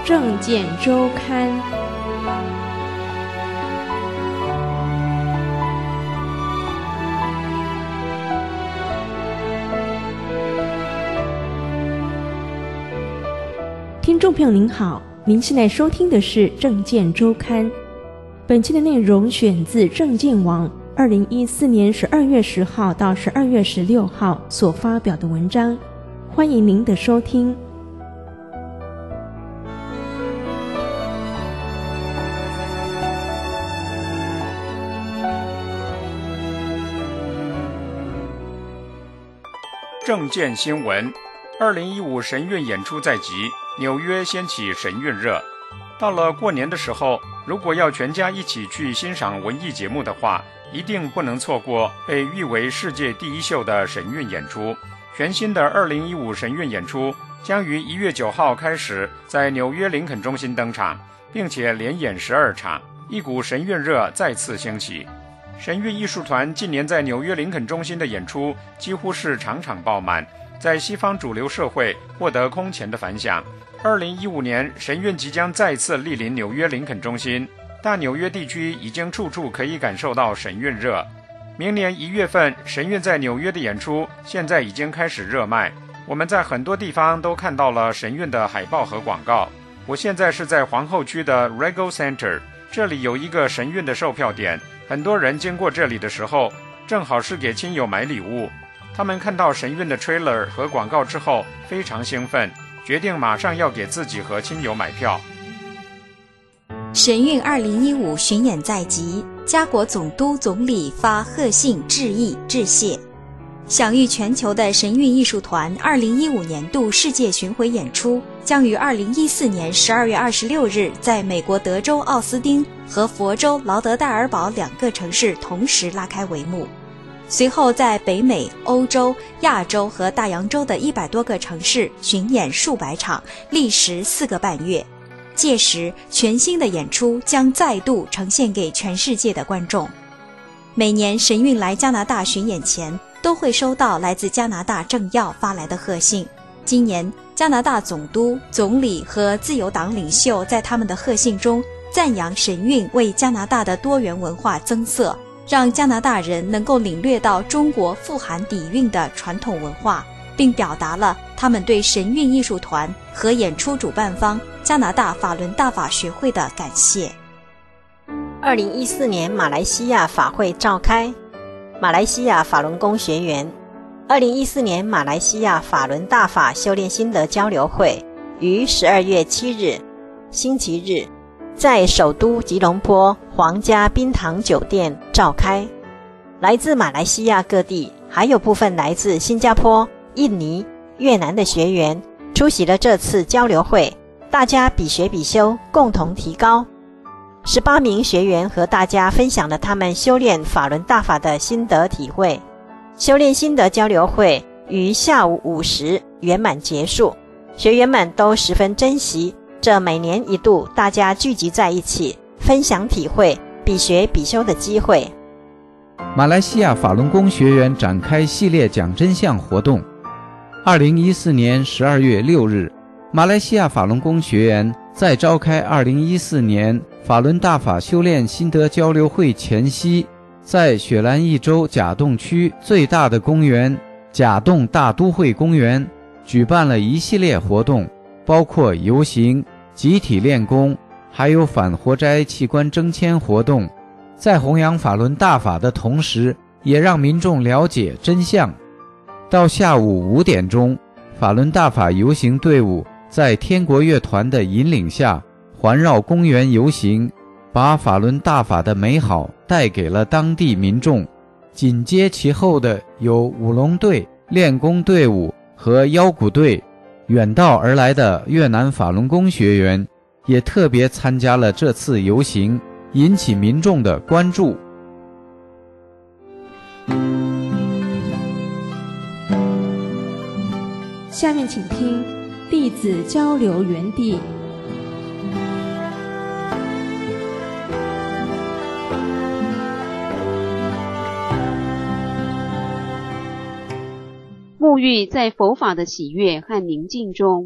政见周刊。听众朋友您好，您现在收听的是政见周刊。本期的内容选自政见网2014年12月10号到12月16号所发表的文章，欢迎您的收听。 政见新闻：2015神韵演出在即，纽约掀起神韵热。到了过年的时候，如果要全家一起去欣赏文艺节目的话，一定不能错过被誉为世界第一秀的神韵演出。全新的2015神韵演出将于1月9号开始在纽约林肯中心登场，并且连演12场，一股神韵热再次兴起。神韵艺术团近年在纽约林肯中心的演出几乎是场场爆满，在西方主流社会获得空前的反响。2015年，神韵即将再次莅临纽约林肯中心，大纽约地区已经处处可以感受到神韵热。明年1月份，神韵在纽约的演出现在已经开始热卖，我们在很多地方都看到了神韵的海报和广告。我现在是在皇后区的 Regal Center， 这里有一个神韵的售票点，很多人经过这里的时候，正好是给亲友买礼物。他们看到神韵的 trailer 和广告之后非常兴奋，决定马上要给自己和亲友买票。 神韵2015巡演在即，加国总督总理发贺信致意致谢。享誉全球的神韵艺术团2015年度世界巡回演出将于2014年12月26日在美国德州奥斯汀和佛州劳德代尔堡2个城市同时拉开帷幕，随后在北美、欧洲、亚洲和大洋洲的100多个城市巡演数百场，历时4个半月。届时，全新的演出将再度呈现给全世界的观众。每年神韵来加拿大巡演前，都会收到来自加拿大政要发来的贺信。今年，加拿大总督、总理和自由党领袖在他们的贺信中赞扬神韵为加拿大的多元文化增色，让加拿大人能够领略到中国富含底蕴的传统文化，并表达了他们对神韵艺术团和演出主办方加拿大法伦大法学会的感谢。 2014年马来西亚法会召开，马来西亚法轮功学员。2014年马来西亚法轮大法修炼心得交流会于12月7日星期日在首都吉隆坡皇家宾堂酒店召开。来自马来西亚各地，还有部分来自新加坡、印尼、越南的学员出席了这次交流会，大家比学比修，共同提高。18名学员和大家分享了他们修炼法轮大法的心得体会。修炼心得交流会于下午5时圆满结束，学员们都十分珍惜这每年一度大家聚集在一起分享体会、比学比修的机会。 马来西亚法轮功学员展开系列讲真相活动。2014年12月6日，马来西亚法轮功学员在召开2014年法轮大法修炼心得交流会前夕，在雪兰莰州甲洞区最大的公园甲洞大都会公园举办了一系列活动，包括游行、集体练功，还有反活摘器官征签活动。在弘扬法轮大法的同时，也让民众了解真相。到下午5点钟，法轮大法游行队伍在天国乐团的引领下环绕公园游行，把法轮大法的美好带给了当地民众。紧接其后的有舞龙队、练功队伍和腰鼓队。远道而来的越南法轮功学员也特别参加了这次游行，引起民众的关注。 下面请听弟子交流园地。 沐浴在佛法的喜悦和宁静中，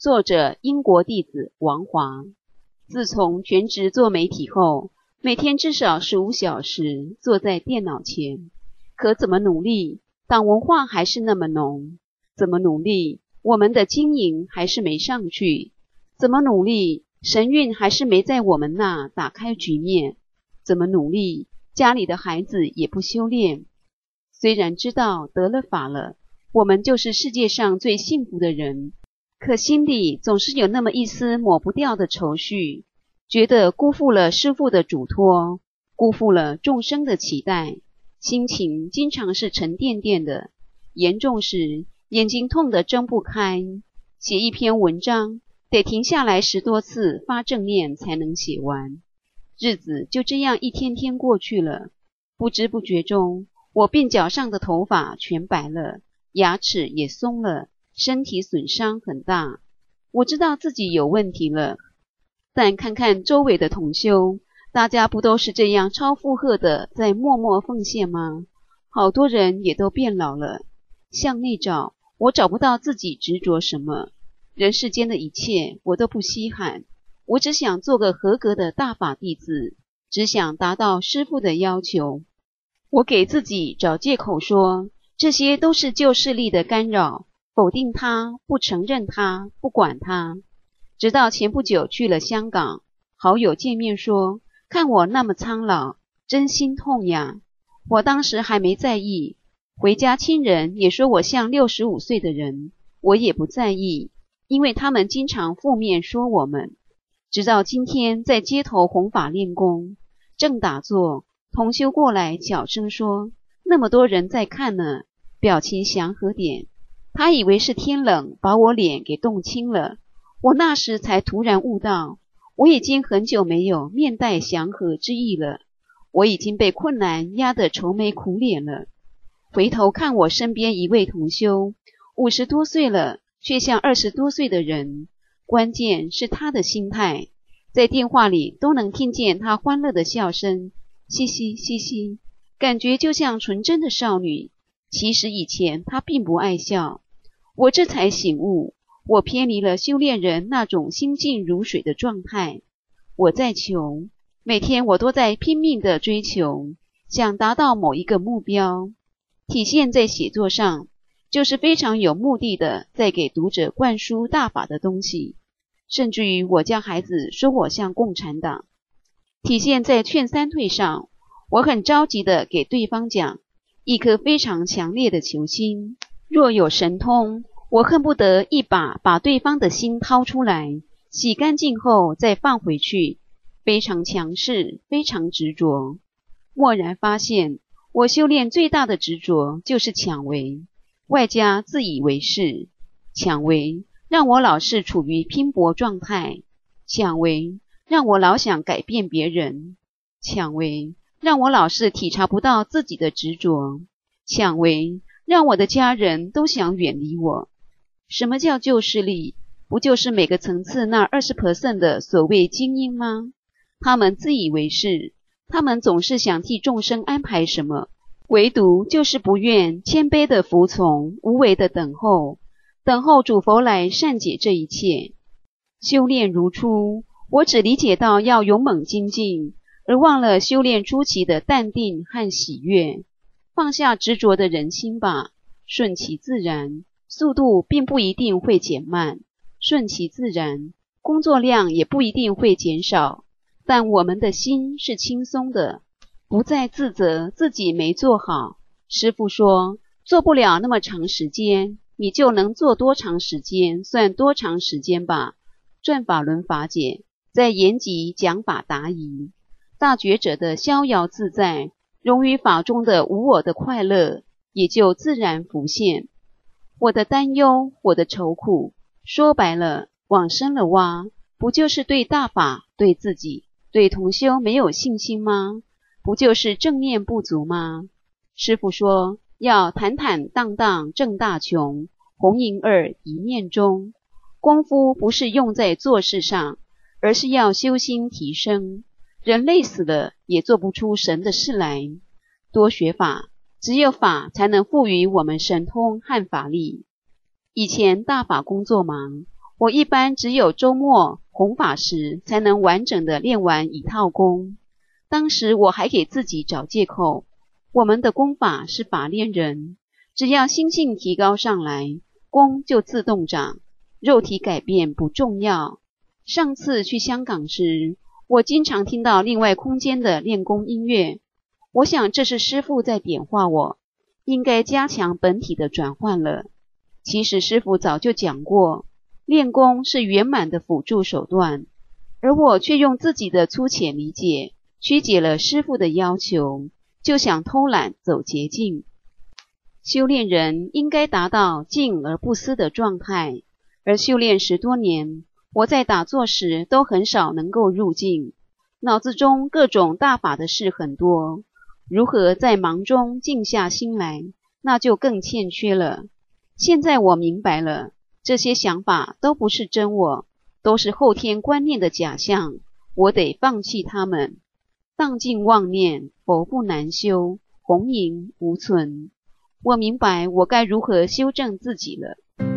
作者英国弟子王华。自从全职做媒体后，每天至少15小时坐在电脑前，可怎么努力，党文化还是那么浓；怎么努力，我们的经营还是没上去；怎么努力，神韵还是没在我们那打开局面；怎么努力，家里的孩子也不修炼。虽然知道得了法了，我们就是世界上最幸福的人，可心里总是有那么一丝抹不掉的愁绪，觉得辜负了师父的嘱托，辜负了众生的期待，心情经常是沉甸甸的，严重时眼睛痛得睁不开，写一篇文章得停下来10多次发正念才能写完。日子就这样一天天过去了，不知不觉中，我鬓角上的头发全白了，牙齿也松了，身体损伤很大。我知道自己有问题了，但看看周围的同修，大家不都是这样超负荷的在默默奉献吗？好多人也都变老了。向内找，我找不到自己执着什么，人世间的一切我都不稀罕，我只想做个合格的大法弟子，只想达到师父的要求。我给自己找借口说，这些都是旧势力的干扰，否定他，不承认他，不管他。直到前不久去了香港，好友见面说，看我那么苍老，真心痛呀。我当时还没在意，回家亲人也说我像65岁的人，我也不在意，因为他们经常负面说我们。直到今天在街头弘法练功，正打坐，同修过来小声说，那么多人在看呢，表情祥和点。他以为是天冷把我脸给冻青了，我那时才突然悟到，我已经很久没有面带祥和之意了，我已经被困难压得愁眉苦脸了。回头看我身边一位同修，50多岁了，却像20多岁的人，关键是他的心态，在电话里都能听见他欢乐的笑声，嘻嘻嘻嘻，感觉就像纯真的少女。其实以前他并不爱笑，我这才醒悟，我偏离了修炼人那种心静如水的状态。我在求，每天我都在拼命的追求，想达到某一个目标，体现在写作上，就是非常有目的的在给读者灌输大法的东西，甚至于我家孩子说我像共产党。体现在劝三退上，我很着急的给对方讲，一颗非常强烈的求心，若有神通，我恨不得一把把对方的心掏出来，洗干净后再放回去，非常强势，非常执着。蓦然发现，我修炼最大的执着就是抢为，外加自以为是。抢为让我老是处于拼搏状态，抢为让我老想改变别人，抢为让我老是体察不到自己的执着，抢为让我的家人都想远离我。什么叫旧势力？不就是每个层次那 20% 的所谓精英吗？他们自以为是，他们总是想替众生安排什么，唯独就是不愿谦卑的服从，无为的等候，等候主佛来善解这一切。修炼如初，我只理解到要勇猛精进，而忘了修炼初期的淡定和喜悦。放下执着的人心吧，顺其自然，速度并不一定会减慢，顺其自然，工作量也不一定会减少，但我们的心是轻松的，不再自责自己没做好。师父说，做不了那么长时间，你就能做多长时间算多长时间吧。转法轮法解，在言集讲法答疑，大觉者的逍遥自在，融于法中的无我的快乐，也就自然浮现。我的担忧，我的愁苦，说白了，往深了挖，不就是对大法，对自己，对同修没有信心吗？不就是正念不足吗？师父说，要坦坦荡荡正大穷，红银二一念中。功夫不是用在做事上，而是要修心提升。人累死了也做不出神的事来。多学法，只有法才能赋予我们神通和法力。以前大法工作忙， 我一般只有周末弘法时才能完整的练完一套功。当时我还给自己找借口，我们的功法是法练人，只要心性提高上来，功就自动长，肉体改变不重要。上次去香港时，我经常听到另外空间的练功音乐，我想这是师父在点化我，应该加强本体的转换了。其实师父早就讲过，练功是圆满的辅助手段，而我却用自己的粗浅理解曲解了师父的要求，就想偷懒走捷径。修炼人应该达到静而不思的状态，而修炼10多年，我在打坐时都很少能够入静，脑子中各种大法的事很多，如何在忙中静下心来，那就更欠缺了。现在我明白了，这些想法都不是真我，都是后天观念的假象，我得放弃它们。荡尽妄念，佛不难修，红影无存。我明白我该如何修正自己了。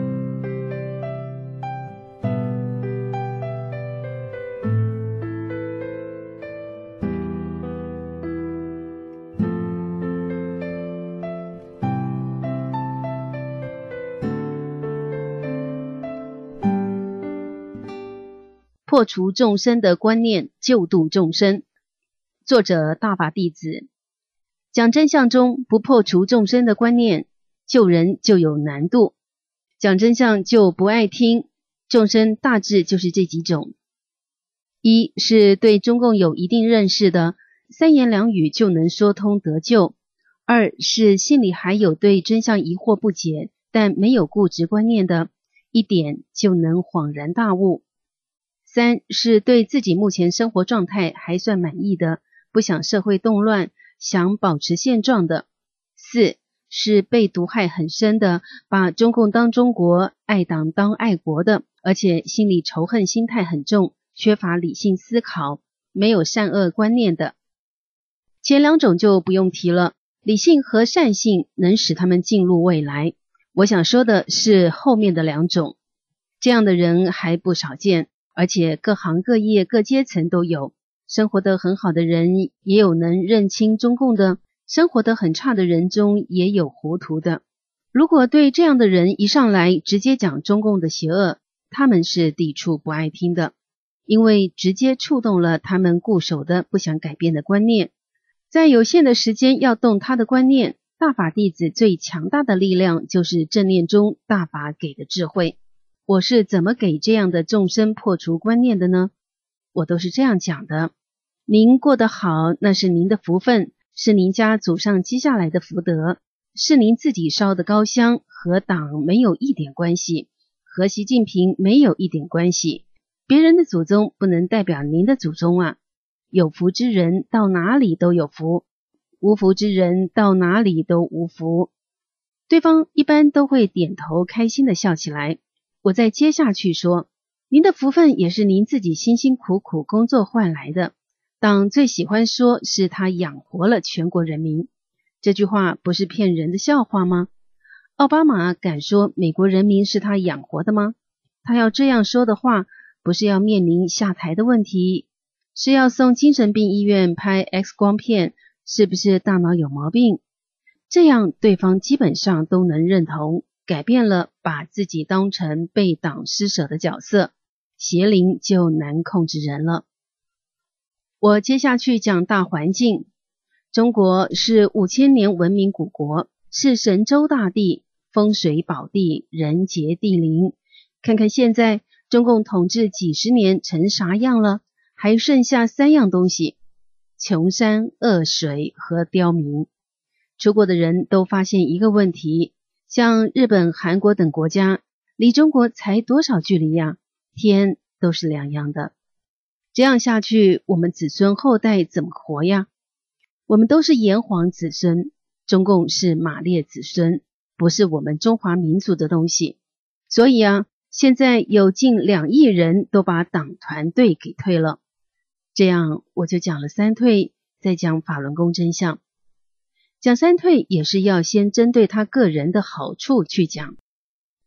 破除众生的观念，救度众生。作者大法弟子。讲真相中不破除众生的观念，救人就有难度。讲真相就不爱听，众生大致就是这几种。一是对中共有一定认识的，三言两语就能说通得救；二是心里还有对真相疑惑不解，但没有固执观念的，一点就能恍然大悟；三是对自己目前生活状态还算满意的，不想社会动乱，想保持现状的；四是被毒害很深的，把中共当中国，爱党当爱国的，而且心里仇恨心态很重，缺乏理性思考，没有善恶观念的。前两种就不用提了，理性和善性能使他们进入未来。我想说的是后面的两种，这样的人还不少见，而且各行各业各阶层都有，生活得很好的人也有能认清中共的，生活得很差的人中也有糊涂的。如果对这样的人一上来直接讲中共的邪恶，他们是抵触不爱听的，因为直接触动了他们固守的不想改变的观念。在有限的时间要动他的观念，大法弟子最强大的力量就是正念中大法给的智慧。我是怎么给这样的众生破除观念的呢？我都是这样讲的：您过得好，那是您的福分，是您家祖上积下来的福德，是您自己烧的高香，和党没有一点关系，和习近平没有一点关系。别人的祖宗不能代表您的祖宗啊！有福之人到哪里都有福，无福之人到哪里都无福。对方一般都会点头开心地笑起来。我再接下去说，您的福分也是您自己辛辛苦苦工作换来的。党最喜欢说是他养活了全国人民，这句话不是骗人的笑话吗？奥巴马敢说美国人民是他养活的吗？他要这样说的话，不是要面临下台的问题，是要送精神病医院拍 X 光片，是不是大脑有毛病？这样对方基本上都能认同，改变了把自己当成被党施舍的角色，邪灵就难控制人了。我接下去讲大环境。中国是5000年文明古国，是神州大地，风水宝地，人杰地灵。看看现在中共统治几十年成啥样了，还剩下3样东西：穷山恶水和刁民。出国的人都发现一个问题，像日本、韩国等国家，离中国才多少距离呀？天都是两样的。这样下去，我们子孙后代怎么活呀？我们都是炎黄子孙，中共是马列子孙，不是我们中华民族的东西。所以啊，现在有近2亿人都把党团队给退了。这样我就讲了3退，再讲法轮功真相。讲3退也是要先针对他个人的好处去讲。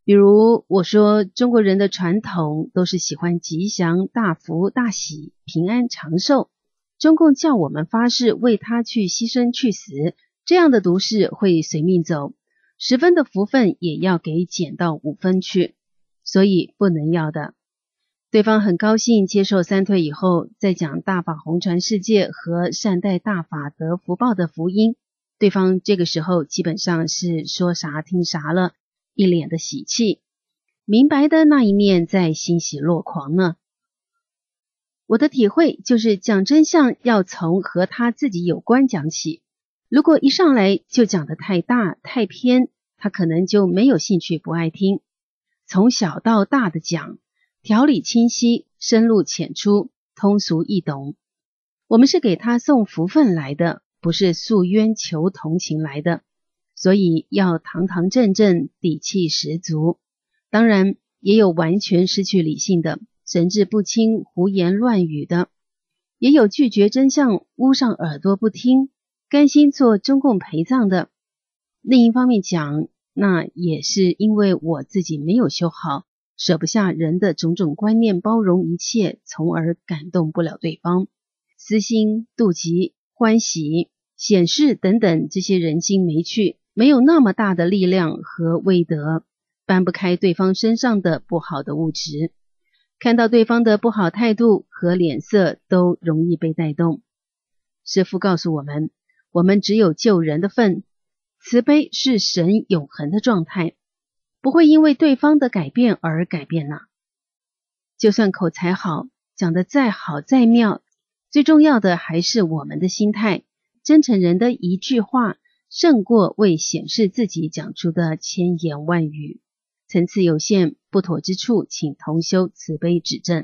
比如我说中国人的传统都是喜欢吉祥、大福、大喜、平安、长寿，中共叫我们发誓为他去牺牲去死，这样的毒誓会随命走，10分的福分也要给减到5分去，所以不能要的。对方很高兴接受3退以后，再讲大法弘传世界和善待大法得福报的福音，对方这个时候基本上是说啥听啥了，一脸的喜气，明白的那一面在欣喜若狂呢。我的体会就是讲真相要从和他自己有关讲起，如果一上来就讲得太大太偏，他可能就没有兴趣，不爱听。从小到大的讲，条理清晰，深入浅出，通俗易懂。我们是给他送福分来的，不是诉冤求同情来的，所以要堂堂正正，底气十足。当然也有完全失去理性的，神志不清，胡言乱语的，也有拒绝真相，捂上耳朵不听，甘心做中共陪葬的。另一方面讲，那也是因为我自己没有修好，舍不下人的种种观念，包容一切，从而感动不了对方。私心、妒忌、欢喜、显示等等这些人心没趣，没有那么大的力量和威德，搬不开对方身上的不好的物质。看到对方的不好态度和脸色，都容易被带动。师父告诉我们，我们只有救人的份，慈悲是神永恒的状态，不会因为对方的改变而改变呐。就算口才好，讲得再好再妙，最重要的还是我们的心态。真诚人的一句话，胜过为显示自己讲出的千言万语。层次有限，不妥之处，请同修慈悲指正。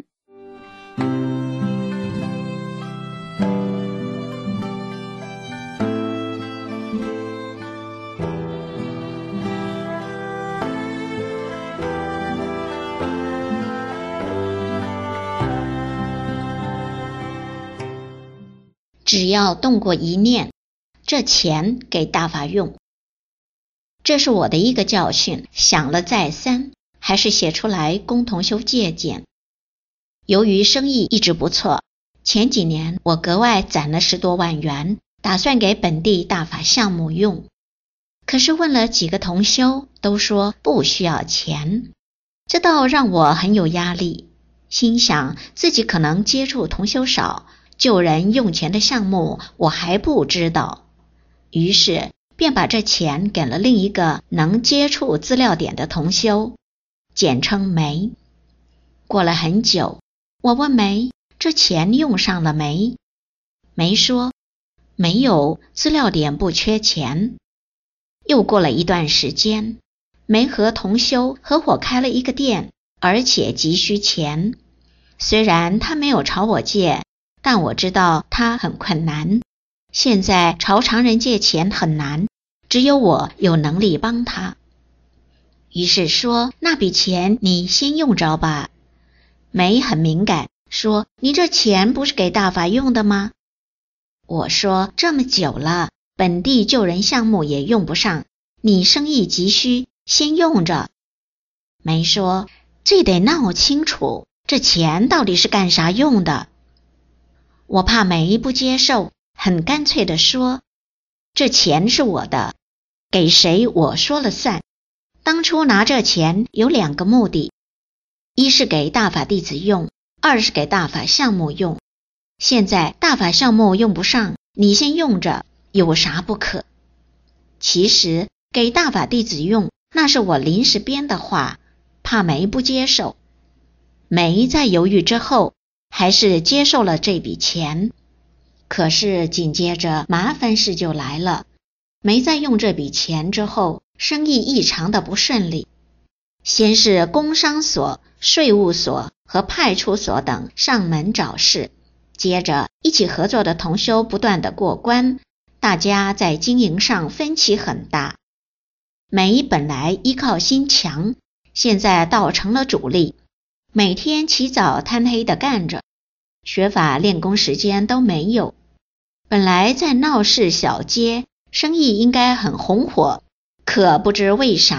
只要动过一念，这钱给大法用。这是我的一个教训，想了再三，还是写出来供同修借鉴。由于生意一直不错，前几年我格外攒了10多万元，打算给本地大法项目用。可是问了几个同修，都说不需要钱，这倒让我很有压力，心想自己可能接触同修少，救人用钱的项目我还不知道，于是便把这钱给了另一个能接触资料点的同修，简称梅。过了很久，我问梅，这钱用上了没？梅说，没有，资料点不缺钱。又过了一段时间，梅和同修合伙开了一个店，而且急需钱。虽然他没有朝我借，但我知道他很困难。现在朝常人借钱很难，只有我有能力帮他。于是说，那笔钱你先用着吧。梅很敏感，说，你这钱不是给大法用的吗？我说，这么久了，本地救人项目也用不上，你生意急需，先用着。梅说，这得闹清楚，这钱到底是干啥用的？我怕梅不接受，很干脆地说，这钱是我的，给谁我说了算。当初拿这钱有2个目的，一是给大法弟子用，2是给大法项目用。现在大法项目用不上，你先用着，有啥不可？其实给大法弟子用，那是我临时编的话，怕梅不接受。梅在犹豫之后，还是接受了这笔钱。可是紧接着麻烦事就来了，梅在用这笔钱之后，生意异常的不顺利。先是工商所、税务所和派出所等上门找事，接着一起合作的同修不断的过关，大家在经营上分歧很大。梅本来依靠心强，现在倒成了主力，每天起早贪黑的干着，学法练功时间都没有。本来在闹市小街，生意应该很红火，可不知为啥，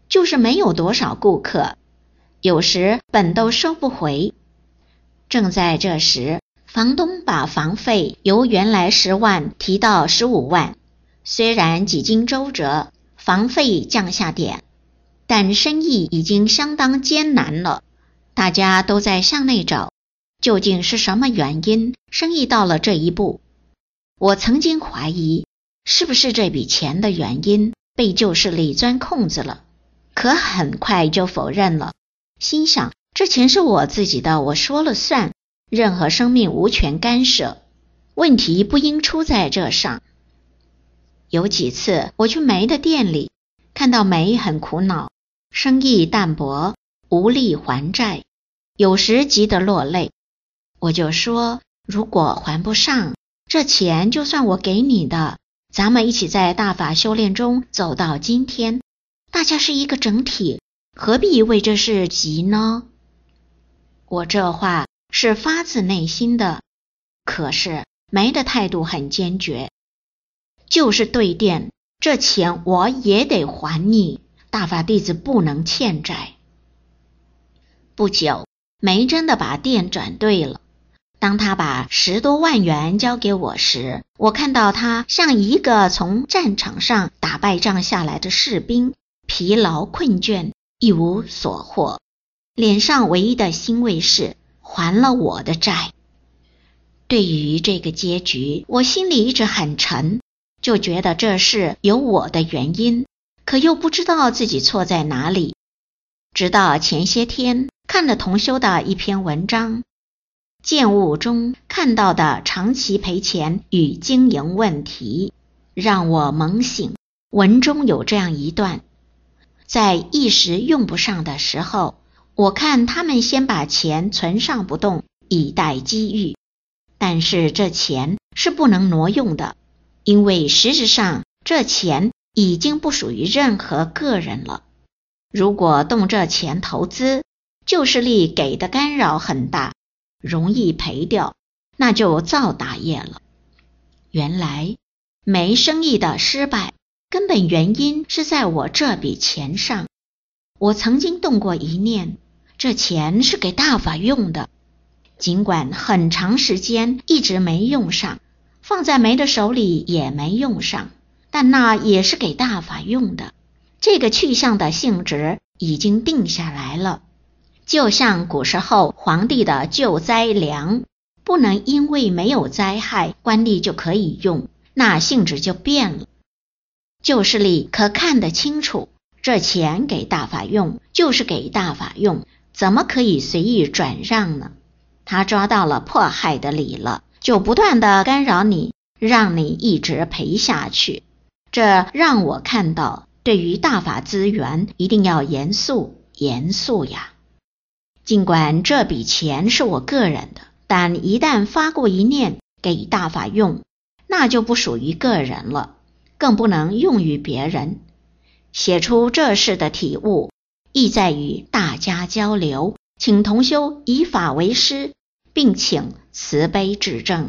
就是没有多少顾客，有时本都收不回。正在这时，房东把房费由原来10万提到15万，虽然几经周折，房费降下点，但生意已经相当艰难了。大家都在向内找，究竟是什么原因，生意到了这一步？我曾经怀疑，是不是这笔钱的原因被旧势力钻空子了，可很快就否认了，心想这钱是我自己的，我说了算，任何生命无权干涉，问题不应出在这上。有几次我去梅的店里，看到梅很苦恼，生意淡薄，无力还债，有时急得落泪。我就说，如果还不上，这钱就算我给你的，咱们一起在大法修炼中走到今天，大家是一个整体，何必为这事急呢？我这话是发自内心的，可是梅的态度很坚决，就是对店，这钱我也得还你，大法弟子不能欠债。不久，梅真的把店转对了。当他把10多万元交给我时，我看到他像一个从战场上打败仗下来的士兵，疲劳困倦，一无所获，脸上唯一的欣慰是还了我的债。对于这个结局，我心里一直很沉，就觉得这事有我的原因，可又不知道自己错在哪里。直到前些天看了同修的一篇文章，见悟中看到的长期赔钱与经营问题，让我猛醒。文中有这样一段，在一时用不上的时候，我看他们先把钱存上不动，以待机遇，但是这钱是不能挪用的，因为实质上这钱已经不属于任何个人了。如果动这钱投资，旧势力给的干扰很大，容易赔掉，那就造大业了。原来没生意的失败，根本原因是在我这笔钱上。我曾经动过一念，这钱是给大法用的，尽管很长时间一直没用上，放在梅的手里也没用上，但那也是给大法用的。这个去向的性质已经定下来了，就像古时候皇帝的救灾粮，不能因为没有灾害，官吏就可以用，那性质就变了。旧势力可看得清楚，这钱给大法用就是给大法用，怎么可以随意转让呢？他抓到了迫害的理了，就不断的干扰你，让你一直赔下去。这让我看到，对于大法资源一定要严肃呀。尽管这笔钱是我个人的，但一旦发过一念给大法用，那就不属于个人了，更不能用于别人。写出这事的体悟，意在与大家交流，请同修以法为师，并请慈悲指正。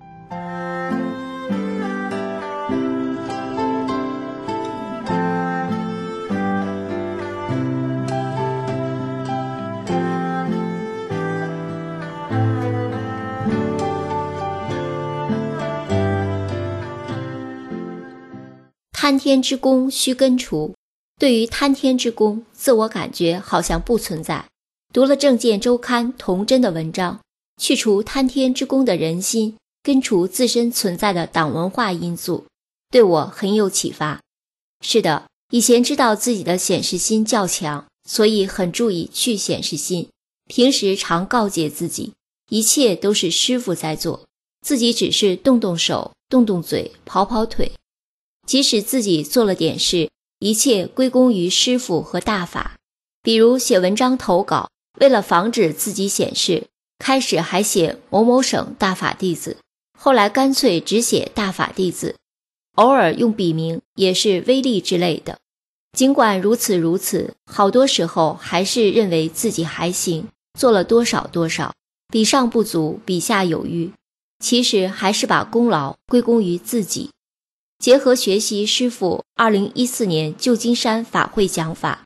贪天之功须根除，对于贪天之功，自我感觉好像不存在。读了正见周刊童真的文章，去除贪天之功的人心，根除自身存在的党文化因素，对我很有启发。是的，以前知道自己的显示心较强，所以很注意去显示心，平时常告诫自己，一切都是师父在做，自己只是动动手，动动嘴，跑跑腿。即使自己做了点事，一切归功于师父和大法。比如写文章投稿，为了防止自己显示，开始还写某某省大法弟子，后来干脆只写大法弟子，偶尔用笔名也是威力之类的。尽管如此，好多时候还是认为自己还行，做了多少，比上不足，比下有余。其实还是把功劳归功于自己。结合学习师父2014年旧金山法会讲法，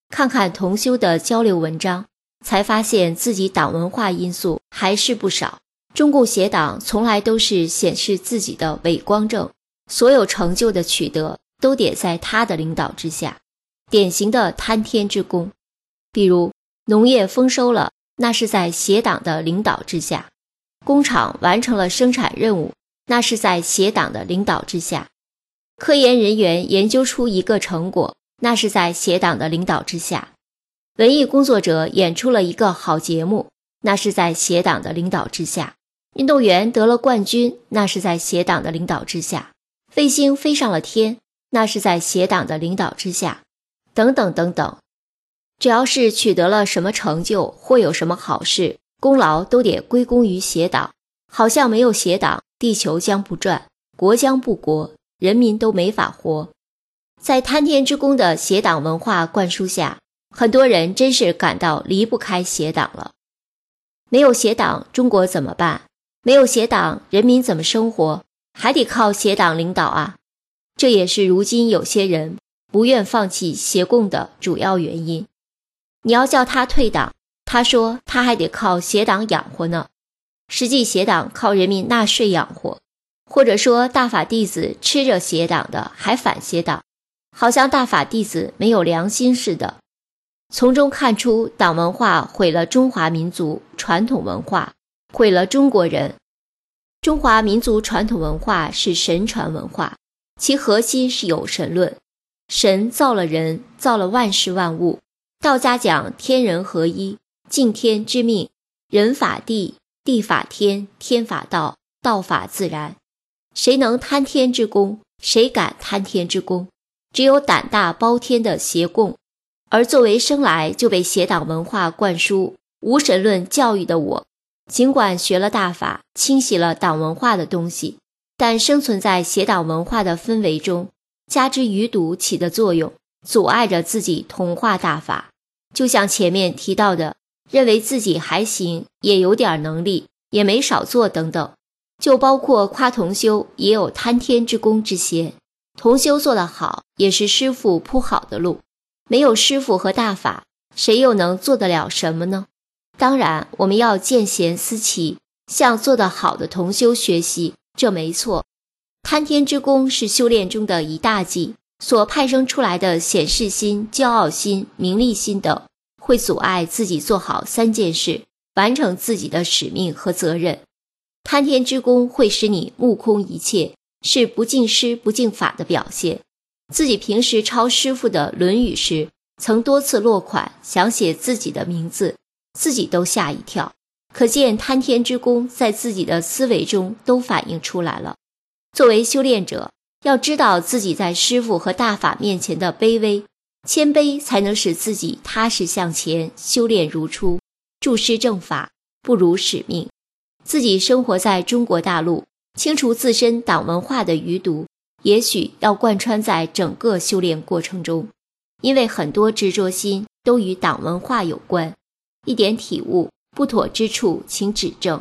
看看同修的交流文章，才发现自己党文化因素还是不少。中共邪党从来都是显示自己的伪光正，所有成就的取得都得在他的领导之下，典型的贪天之功。比如农业丰收了，那是在邪党的领导之下；工厂完成了生产任务，那是在邪党的领导之下；科研人员研究出一个成果，那是在邪党的领导之下；文艺工作者演出了一个好节目，那是在邪党的领导之下；运动员得了冠军，那是在邪党的领导之下；卫星飞上了天，那是在邪党的领导之下，等等等等。只要是取得了什么成就或有什么好事，功劳都得归功于邪党，好像没有邪党，地球将不转，国将不国，人民都没法活。在贪天之功的邪党文化灌输下，很多人真是感到离不开邪党了。没有邪党，中国怎么办？没有邪党，人民怎么生活？还得靠邪党领导啊！这也是如今有些人不愿放弃邪共的主要原因。你要叫他退党，他说他还得靠邪党养活呢。实际邪党靠人民纳税养活，或者说大法弟子吃着邪党的还反邪党，好像大法弟子没有良心似的。从中看出党文化毁了中华民族传统文化，毁了中国人。中华民族传统文化是神传文化，其核心是有神论，神造了人，造了万事万物。道家讲天人合一，敬天之命，人法地，地法天，天法道，道法自然。谁能贪天之功？谁敢贪天之功？只有胆大包天的邪共。而作为生来就被邪党文化灌输无神论教育的我，尽管学了大法，清洗了党文化的东西，但生存在邪党文化的氛围中，加之余毒起的作用，阻碍着自己同化大法。就像前面提到的，认为自己还行，也有点能力，也没少做等等，就包括夸同修也有贪天之功之嫌。同修做得好，也是师父铺好的路，没有师父和大法，谁又能做得了什么呢？当然我们要见贤思齐，向做得好的同修学习，这没错。贪天之功是修炼中的一大忌，所派生出来的显示心、骄傲心、名利心等，会阻碍自己做好3件事，完成自己的使命和责任。贪天之功会使你目空一切，是不敬师不敬法的表现。自己平时抄师父的《论语》时，曾多次落款想写自己的名字，自己都吓一跳，可见贪天之功在自己的思维中都反映出来了。作为修炼者，要知道自己在师父和大法面前的卑微，谦卑才能使自己踏实向前，修炼如初，注师正法，不辱使命。自己生活在中国大陆，清除自身党文化的余毒，也许要贯穿在整个修炼过程中，因为很多执着心都与党文化有关。一点体悟，不妥之处请指正。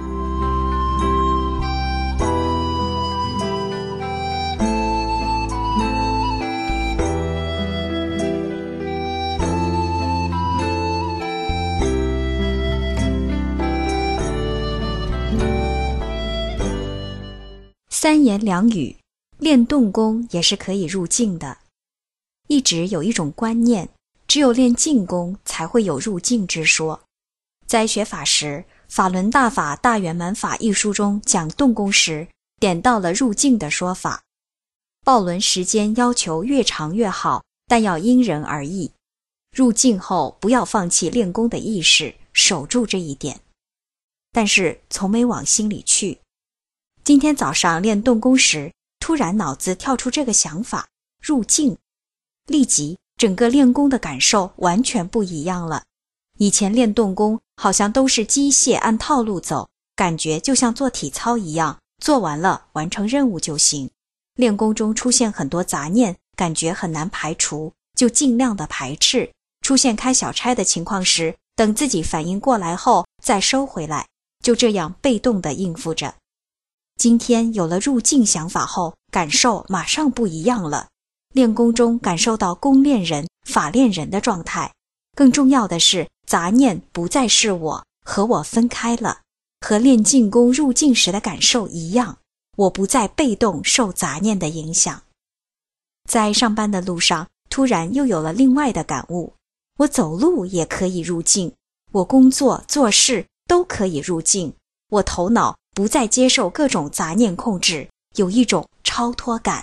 三言两语，练动功也是可以入境的。一直有一种观念，只有练静功才会有入境之说。在学法时，《法轮大法大圆满法》一书中讲动功时，点到了入境的说法。抱轮时间要求越长越好，但要因人而异。入境后不要放弃练功的意识，守住这一点。但是从没往心里去。今天早上练动功时，突然脑子跳出这个想法，入境。立即整个练功的感受完全不一样了。以前练动功好像都是机械按套路走，感觉就像做体操一样，做完了完成任务就行。练功中出现很多杂念，感觉很难排除，就尽量的排斥。出现开小差的情况时，等自己反应过来后再收回来，就这样被动地应付着。今天有了入境想法后，感受马上不一样了。 练功中感受到功练人、法练人的状态。更重要的是，杂念不再是我，和我分开了，和练静功入静时的感受一样，我不再被动受杂念的影响。在上班的路上，突然又有了另外的感悟，我走路也可以入静，我工作做事都可以入静，我头脑不再接受各种杂念控制，有一种超脱感。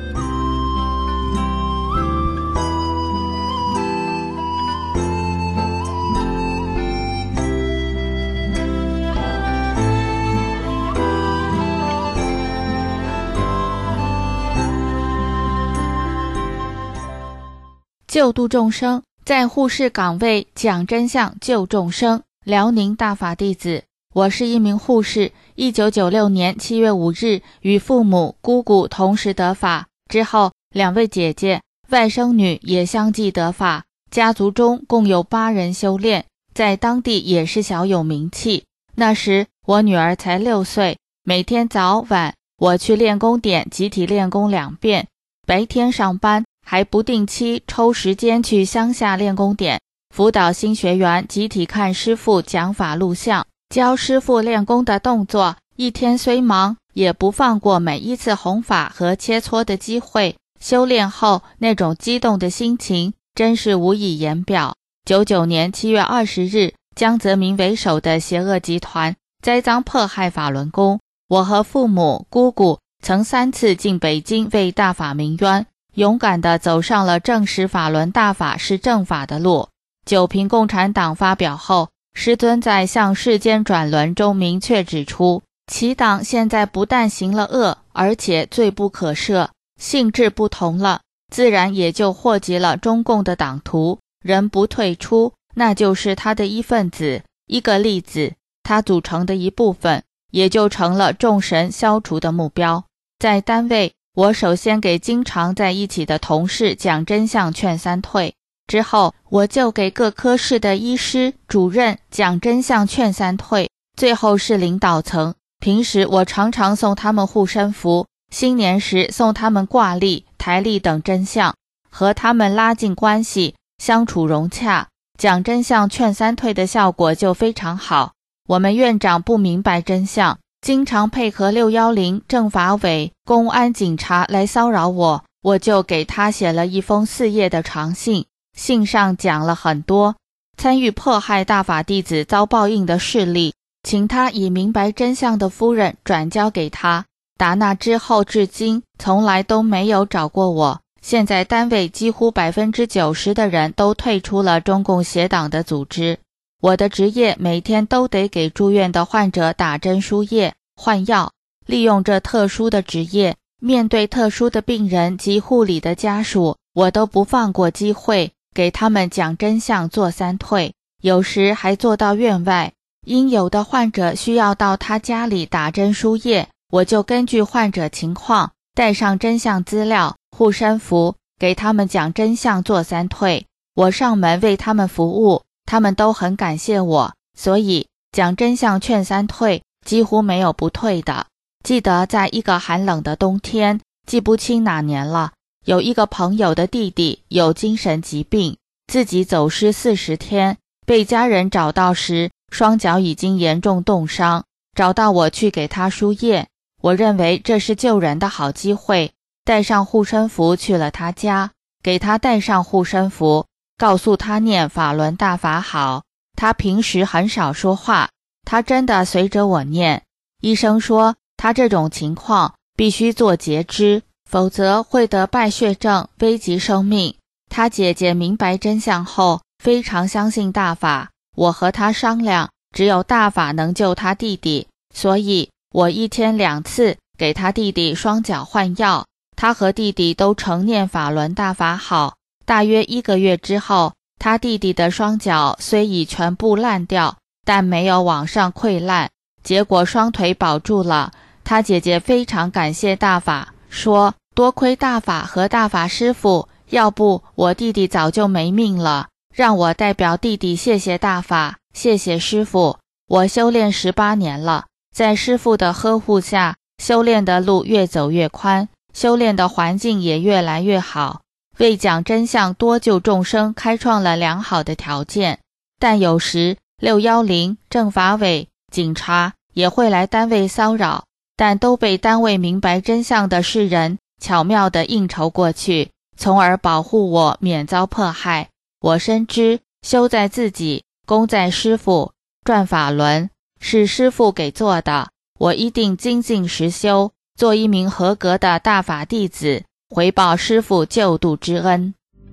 救度众生，在护士岗位讲真相救众生。辽宁大法弟子，我是一名护士。1996年7月5日与父母、姑姑同时得法，之后2位姐姐、外甥女也相继得法，家族中共有8人修炼，在当地也是小有名气。那时我女儿才6岁，每天早晚我去练功点集体练功2遍，白天上班还不定期抽时间去乡下练功点辅导新学员集体看师父讲法录像，教师父练功的动作。一天虽忙，也不放过每一次弘法和切磋的机会。修炼后那种激动的心情真是无以言表。99年7月20日，江泽民为首的邪恶集团栽赃迫害法轮功，我和父母、姑姑曾3次进北京为大法鸣冤，勇敢地走上了证实法轮大法是正法的路。九平共产党发表后，师尊在向世间转轮中明确指出，其党现在不但行了恶，而且罪不可赦，性质不同了，自然也就祸及了中共的党徒。人不退出，那就是他的一份子，一个粒子，他组成的一部分，也就成了众神消除的目标。在单位，我首先给经常在一起的同事讲真相劝3退，之后我就给各科室的医师、主任讲真相劝3退，最后是领导层。平时我常常送他们护身符，新年时送他们挂历、台历等真相，和他们拉近关系，相处融洽，讲真相劝3退的效果就非常好。我们院长不明白真相，经常配合610、政法委、公安警察来骚扰我，我就给他写了一封4页的长信，信上讲了很多参与迫害大法弟子遭报应的事例，请他以明白真相的夫人转交给他。打那之后至今从来都没有找过我。现在单位几乎90%的人都退出了中共邪党的组织。我的职业每天都得给住院的患者打针输液、换药，利用这特殊的职业，面对特殊的病人及护理的家属，我都不放过机会，给他们讲真相做3退，有时还做到院外。因有的患者需要到他家里打针输液，我就根据患者情况带上真相资料、护身符，给他们讲真相做3退。我上门为他们服务，他们都很感谢我，所以讲真相劝3退几乎没有不退的。记得在一个寒冷的冬天，记不清哪年了，有一个朋友的弟弟有精神疾病，自己走失40天，被家人找到时，双脚已经严重冻伤，找到我去给他输液。我认为这是救人的好机会，带上护身符去了他家，给他带上护身符，告诉他念法轮大法好。他平时很少说话，他真的随着我念。医生说他这种情况必须做截肢，否则会得败血症，危及生命。他姐姐明白真相后，非常相信大法。我和他商量，只有大法能救他弟弟，所以我1天2次给他弟弟双脚换药。他和弟弟都承念法轮大法好。大约1个月之后，他弟弟的双脚虽已全部烂掉，但没有往上溃烂，结果双腿保住了。他姐姐非常感谢大法，说多亏大法和大法师父，要不我弟弟早就没命了。让我代表弟弟谢谢大法，谢谢师父。我修炼18年了，在师父的呵护下，修炼的路越走越宽。 修炼的环境也越来越好，为讲真相多救众生开创了良好的条件。但有时610、政法委、警察也会来单位骚扰，但都被单位明白真相的世人巧妙地应酬过去，从而保护我免遭迫害。我深知修在自己，功在师父，转法轮是师父给做的，我一定精进实修，做一名合格的大法弟子，回报师父救度之恩。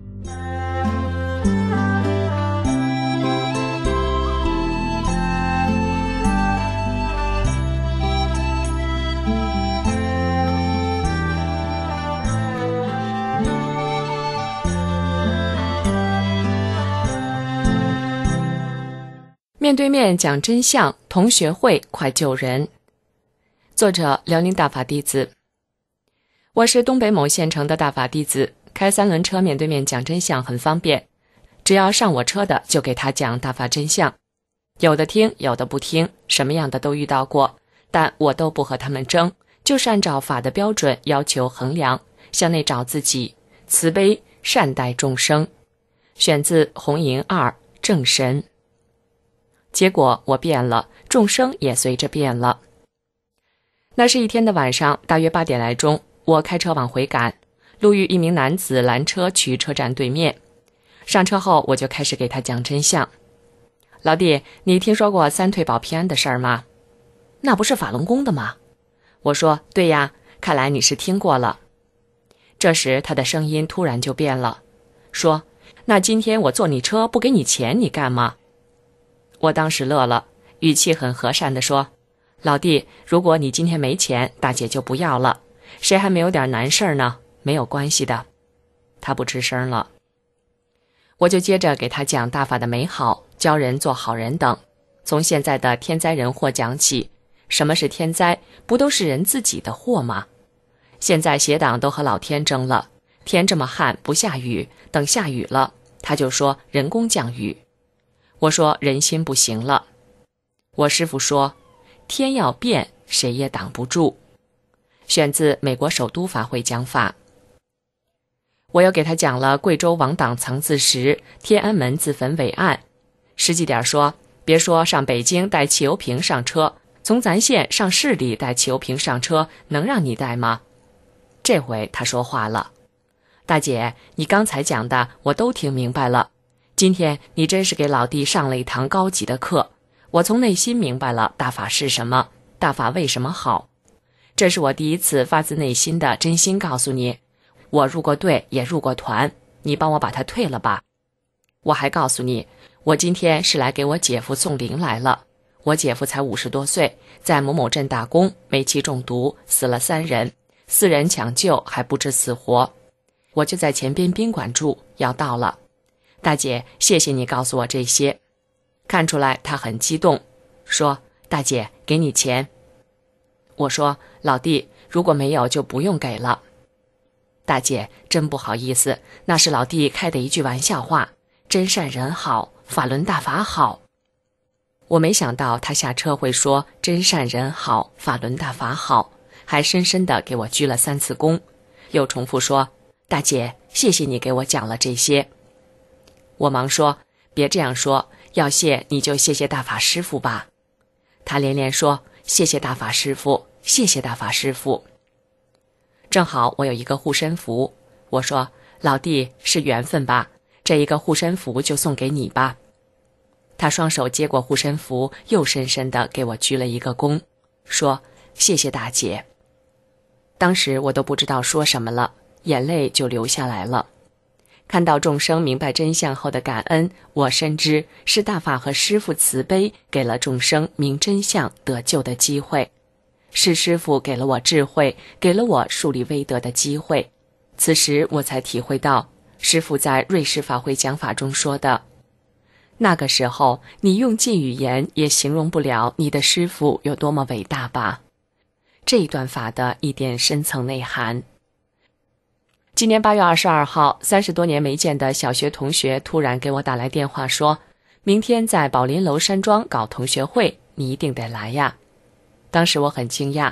面对面讲真相，同学会快救人。作者：辽宁大法弟子。我是东北某县城的大法弟子，开3轮车面对面讲真相很方便，只要上我车的就给他讲大法真相，有的听，有的不听，什么样的都遇到过，但我都不和他们争，就是按照法的标准要求衡量，向内找自己，慈悲善待众生。选自红银2正神。结果我变了，众生也随着变了。那是一天的晚上，大约8点来钟，我开车往回赶，路遇一名男子拦车去车站对面。上车后，我就开始给他讲真相。老弟，你听说过3退保平安的事儿吗？那不是法轮功的吗？我说，对呀，看来你是听过了。这时他的声音突然就变了，说，那今天我坐你车不给你钱，你干嘛？我当时乐了，语气很和善地说，老弟，如果你今天没钱，大姐就不要了，谁还没有点难事呢？没有关系的。他不吱声了。我就接着给他讲大法的美好，教人做好人等，从现在的天灾人祸讲起。什么是天灾？不都是人自己的祸吗？现在邪党都和老天争了，天这么旱不下雨，等下雨了，他就说人工降雨。我说人心不行了。我师父说，天要变，谁也挡不住。选自美国首都法会讲法。我又给他讲了贵州亡党藏自石、天安门自焚伟案。实际点说，别说上北京带汽油瓶上车，从咱县上市里带汽油瓶上车，能让你带吗？这回他说话了，大姐，你刚才讲的我都听明白了，今天你真是给老弟上了一堂高级的课，我从内心明白了大法是什么，大法为什么好。这是我第一次发自内心的真心告诉你，我入过队也入过团，你帮我把它退了吧。我还告诉你，我今天是来给我姐夫送灵来了。我姐夫才50多岁，在某某镇打工，煤气中毒，死了3人，4人抢救还不知死活。我就在前边宾馆住，要到了。大姐，谢谢你告诉我这些。看出来他很激动，说，大姐，给你钱。我说，老弟，如果没有就不用给了。大姐，真不好意思，那是老弟开的一句玩笑话，真善人好，法轮大法好。我没想到他下车会说真善人好，法轮大法好，还深深地给我鞠了3次躬，又重复说，大姐，谢谢你给我讲了这些。我忙说，别这样说，要谢你就谢谢大法师父吧。他连连说，谢谢大法师父，谢谢大法师父。正好我有一个护身符，我说，老弟，是缘分吧，这一个护身符就送给你吧。他双手接过护身符，又深深地给我鞠了一个躬，说，谢谢大姐。当时我都不知道说什么了，眼泪就流下来了。看到众生明白真相后的感恩，我深知是大法和师父慈悲给了众生明真相得救的机会，是师父给了我智慧，给了我树立威德的机会。此时我才体会到师父在瑞士法会讲法中说的，那个时候你用尽语言也形容不了你的师父有多么伟大吧。这一段法的一点深层内涵。今年8月22号，30多年没见的小学同学突然给我打来电话说，明天在宝林楼山庄搞同学会，你一定得来呀。当时我很惊讶，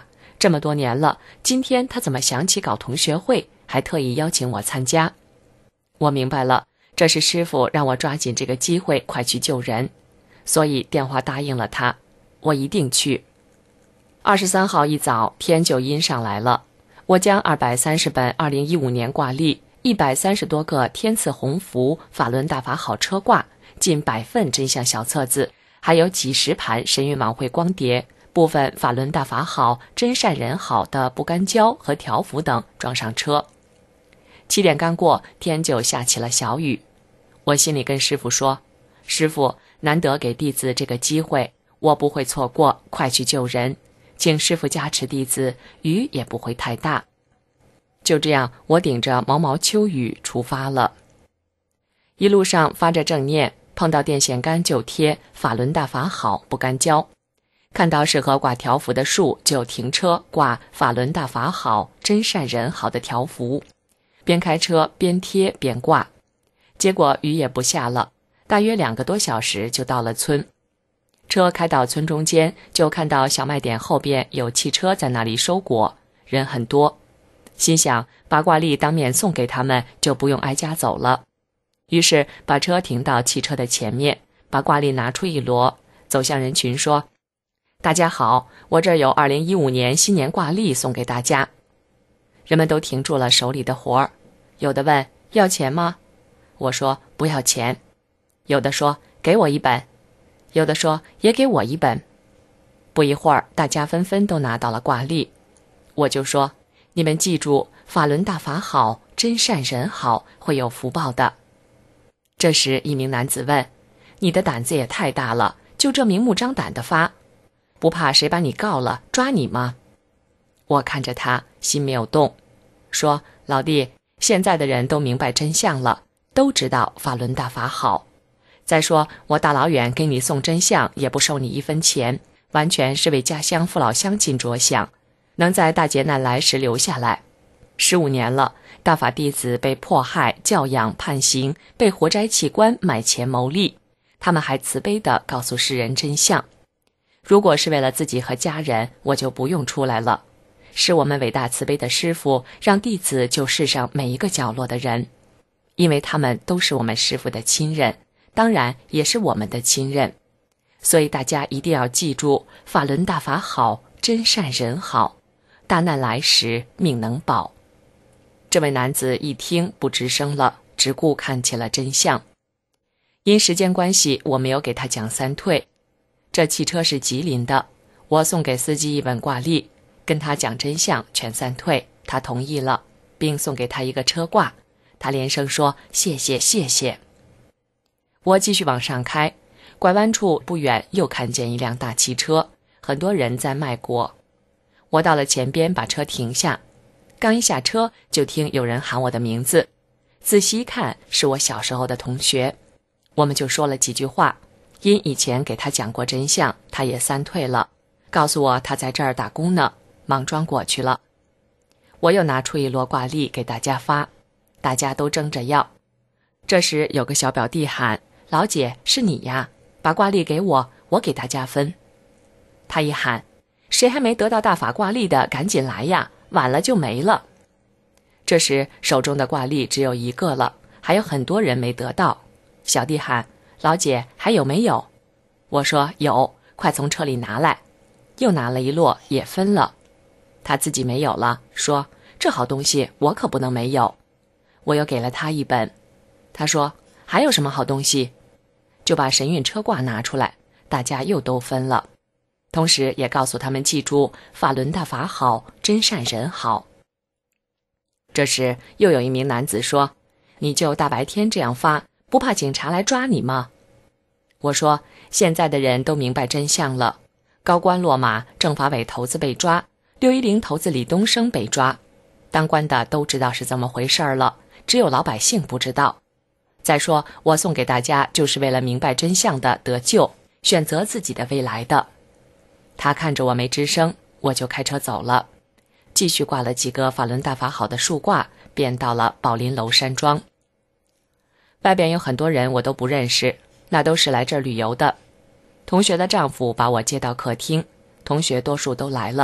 这么多年了，今天他怎么想起搞同学会，还特意邀请我参加？我明白了，这是师父让我抓紧这个机会，快去救人，所以电话答应了他，我一定去。23号一早，天就阴上来了，我将230本2015年挂历、130多个天赐鸿福、法轮大法好车挂、近100份真相小册子，还有几十盘神韵晚会光碟、部分法轮大法好、真善人好的不干胶和条幅等装上车。7点刚过，天就下起了小雨。我心里跟师父说，师父，难得给弟子这个机会，我不会错过，快去救人，请师父加持弟子，雨也不会太大。就这样，我顶着毛毛秋雨出发了。一路上发着正念，碰到电线杆就贴法轮大法好不干胶，看到适合挂条幅的树就停车挂法轮大法好真善人好的条幅，边开车边贴边挂。结果雨也不下了，大约2个多小时就到了村。车开到村中间，就看到小卖点后边有汽车在那里收果，人很多。心想把挂历当面送给他们，就不用挨家走了。于是把车停到汽车的前面，把挂历拿出一摞，走向人群说，大家好，我这儿有2015年新年挂历送给大家。人们都停住了手里的活儿，有的问要钱吗？我说不要钱。有的说给我1本，有的说也给我1本。不一会儿，大家纷纷都拿到了挂历。我就说，你们记住，法轮大法好，真善人好，会有福报的。这时一名男子问，你的胆子也太大了，就这明目张胆的发，不怕谁把你告了抓你吗？我看着他，心没有动，说，老弟，现在的人都明白真相了，都知道法轮大法好。再说我大老远给你送真相，也不收你1分钱，完全是为家乡父老乡亲着想，能在大劫难来时留下来。15年了，大法弟子被迫害、教养、判刑，被活摘器官买钱牟利，他们还慈悲地告诉世人真相。如果是为了自己和家人，我就不用出来了。是我们伟大慈悲的师父让弟子救世上每一个角落的人，因为他们都是我们师父的亲人，当然也是我们的亲人。所以大家一定要记住，法轮大法好，真善人好，大难来时命能保。这位男子一听不吱声了，只顾看起了真相。因时间关系，我没有给他讲3退。这汽车是吉林的，我送给司机1本挂历，跟他讲真相，全3退，他同意了，并送给他1个车挂。他连声说谢谢谢谢。我继续往上开，拐弯处不远又看见一辆大汽车，很多人在卖果。我到了前边，把车停下，刚一下车就听有人喊我的名字，仔细一看是我小时候的同学。我们就说了几句话，因以前给他讲过真相，他也3退了，告诉我他在这儿打工呢，忙装过去了。我又拿出1摞挂历给大家发，大家都争着要。这时有个小表弟喊，老姐，是你呀，把挂历给我，我给大家分。他一喊，谁还没得到大法挂历的赶紧来呀，晚了就没了。这时手中的挂历只有1个了，还有很多人没得到。小弟喊，老姐还有没有？我说有，快从车里拿来。又拿了1摞，也分了。他自己没有了，说这好东西我可不能没有。我又给了他1本。他说还有什么好东西？就把神韵车挂拿出来，大家又都分了。同时也告诉他们记住，法轮大法好，真善人好。这时又有一名男子说，你就大白天这样发，不怕警察来抓你吗？我说现在的人都明白真相了，高官落马，政法委头子被抓，610头子李东升被抓，当官的都知道是怎么回事了，只有老百姓不知道。再说我送给大家就是为了明白真相的得救，选择自己的未来的。他看着我没吱声，我就开车走了，继续挂了几个法轮大法好的树挂，便到了宝林楼山庄。外边有很多人我都不认识，那都是来这儿旅游的。同学的丈夫把我接到客厅，同学多数都来了，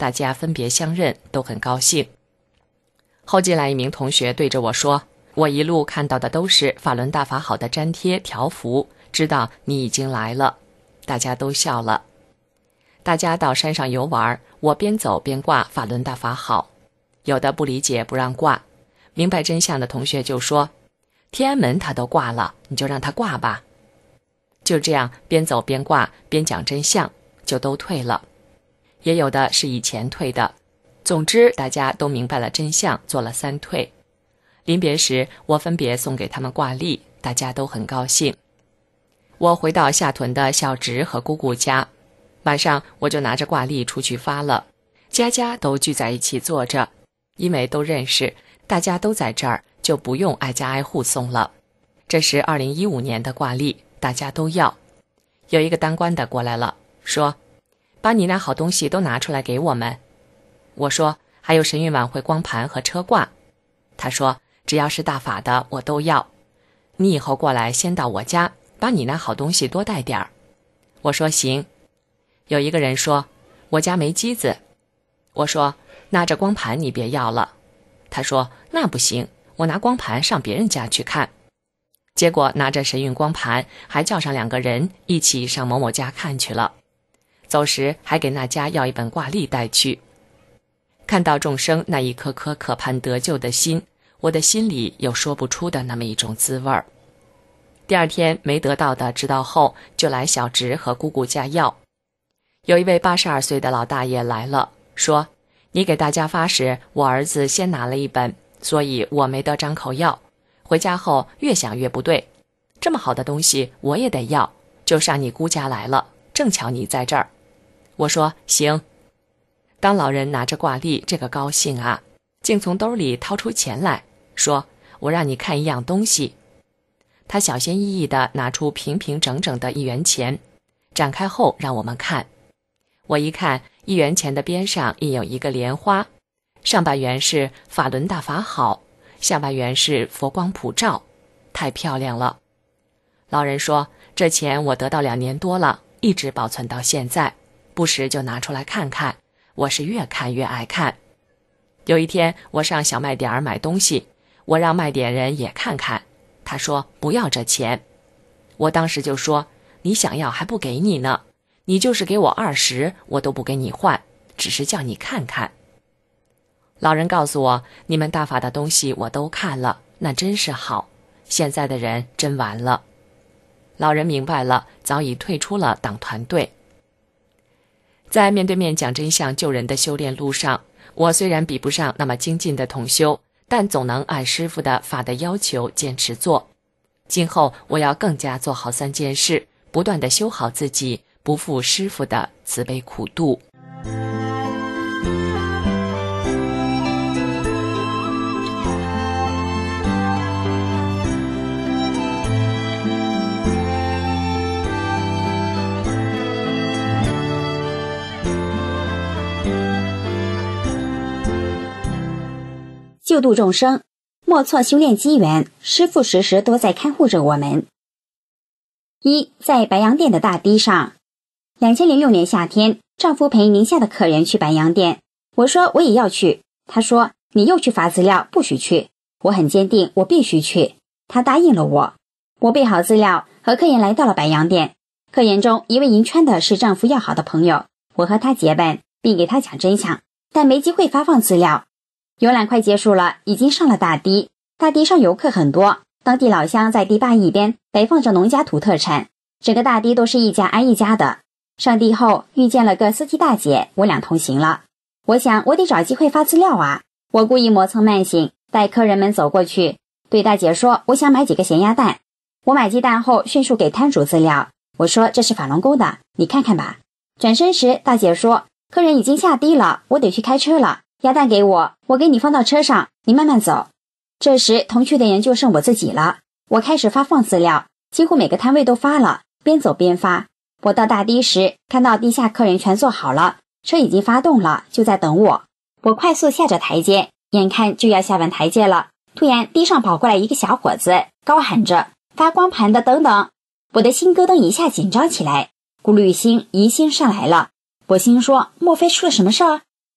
大家分别相认，都很高兴。后进来一名同学对着我说，我一路看到的都是法轮大法好的粘贴条幅，知道你已经来了。大家都笑了。大家到山上游玩，我边走边挂法轮大法好。有的不理解不让挂，明白真相的同学就说，天安门他都挂了，你就让他挂吧。就这样边走边挂边讲真相，就都退了。也有的是以前退的。总之大家都明白了真相，做了3退。临别时我分别送给他们挂历，大家都很高兴。我回到下屯的小侄和姑姑家，晚上我就拿着挂历出去发了，家家都聚在一起坐着，因为都认识，大家都在这儿，就不用挨家挨户送了。这是2015年的挂历，大家都要。有一个当官的过来了，说，把你那好东西都拿出来给我们。我说，还有神韵晚会光盘和车挂。他说，只要是大法的我都要，你以后过来先到我家，把你那好东西多带点儿。我说行。有一个人说，我家没机子。我说，那这光盘你别要了。他说，那不行，我拿光盘上别人家去看。结果拿着神韵光盘，还叫上2个人一起上某某家看去了。走时还给那家要一本挂历带去。看到众生那一颗颗可盼得救的心，我的心里有说不出的那么一种滋味儿。第2天没得到的知道后，就来小侄和姑姑家要。有一位82岁的老大爷来了，说，你给大家发时，我儿子先拿了一本，所以我没得张口要。回家后越想越不对，这么好的东西我也得要，就上你姑家来了，正巧你在这儿。我说行。当老人拿着挂历，这个高兴啊，竟从兜里掏出钱来，说，我让你看一样东西。他小心翼翼地拿出平平整整的1元钱，展开后让我们看。我一看，1元钱的边上印有一个莲花，上半圆是法轮大法好，下半圆是佛光普照，太漂亮了。老人说，这钱我得到2年多了，一直保存到现在，不时就拿出来看看，我是越看越爱看。有一天我上小卖点买东西，我让卖点人也看看，他说不要这钱。我当时就说，你想要还不给你呢，你就是给我20，我都不给你换，只是叫你看看。老人告诉我，你们大法的东西我都看了，那真是好，现在的人真完了。老人明白了，早已退出了党团队。在面对面讲真相救人的修炼路上，我虽然比不上那么精进的同修，但总能按师父的法的要求坚持做。今后我要更加做好3件事，不断地修好自己，不负师父的慈悲苦度。 救度众生，莫错修炼机缘，师父时时都在看护着我们。在白洋淀的大堤上，2006年夏天，丈夫陪宁夏的客人去白洋淀，我说我也要去，他说你又去发资料，不许去。我很坚定，我必须去，他答应了我。我备好资料，和客人来到了白洋淀。客人中一位银川的是丈夫要好的朋友，我和他结伴，并给他讲真相，但没机会发放资料。游览快结束了，已经上了大堤，大堤上游客很多，当地老乡在堤坝一边摆放着农家土特产，整个大堤都是一家挨一家的。上堤后遇见了个司机大姐，我俩同行了。我想我得找机会发资料啊，我故意磨蹭慢行，带客人们走过去，对大姐说我想买几个咸鸭蛋。我买鸡蛋后迅速给摊主资料，我说这是法轮功的，你看看吧。转身时大姐说客人已经下堤了，我得去开车了，鸭蛋给我，我给你放到车上，你慢慢走。这时同去的人就剩我自己了，我开始发放资料，几乎每个摊位都发了，边走边发。我到大堤时，看到地下客人全坐好了，车已经发动了，就在等我。我快速下着台阶，眼看就要下完台阶了，突然地上跑过来一个小伙子，高喊着发光盘的等等。我的心咯噔一下紧张起来，顾虑心疑心上来了。我心说莫非出了什么事儿？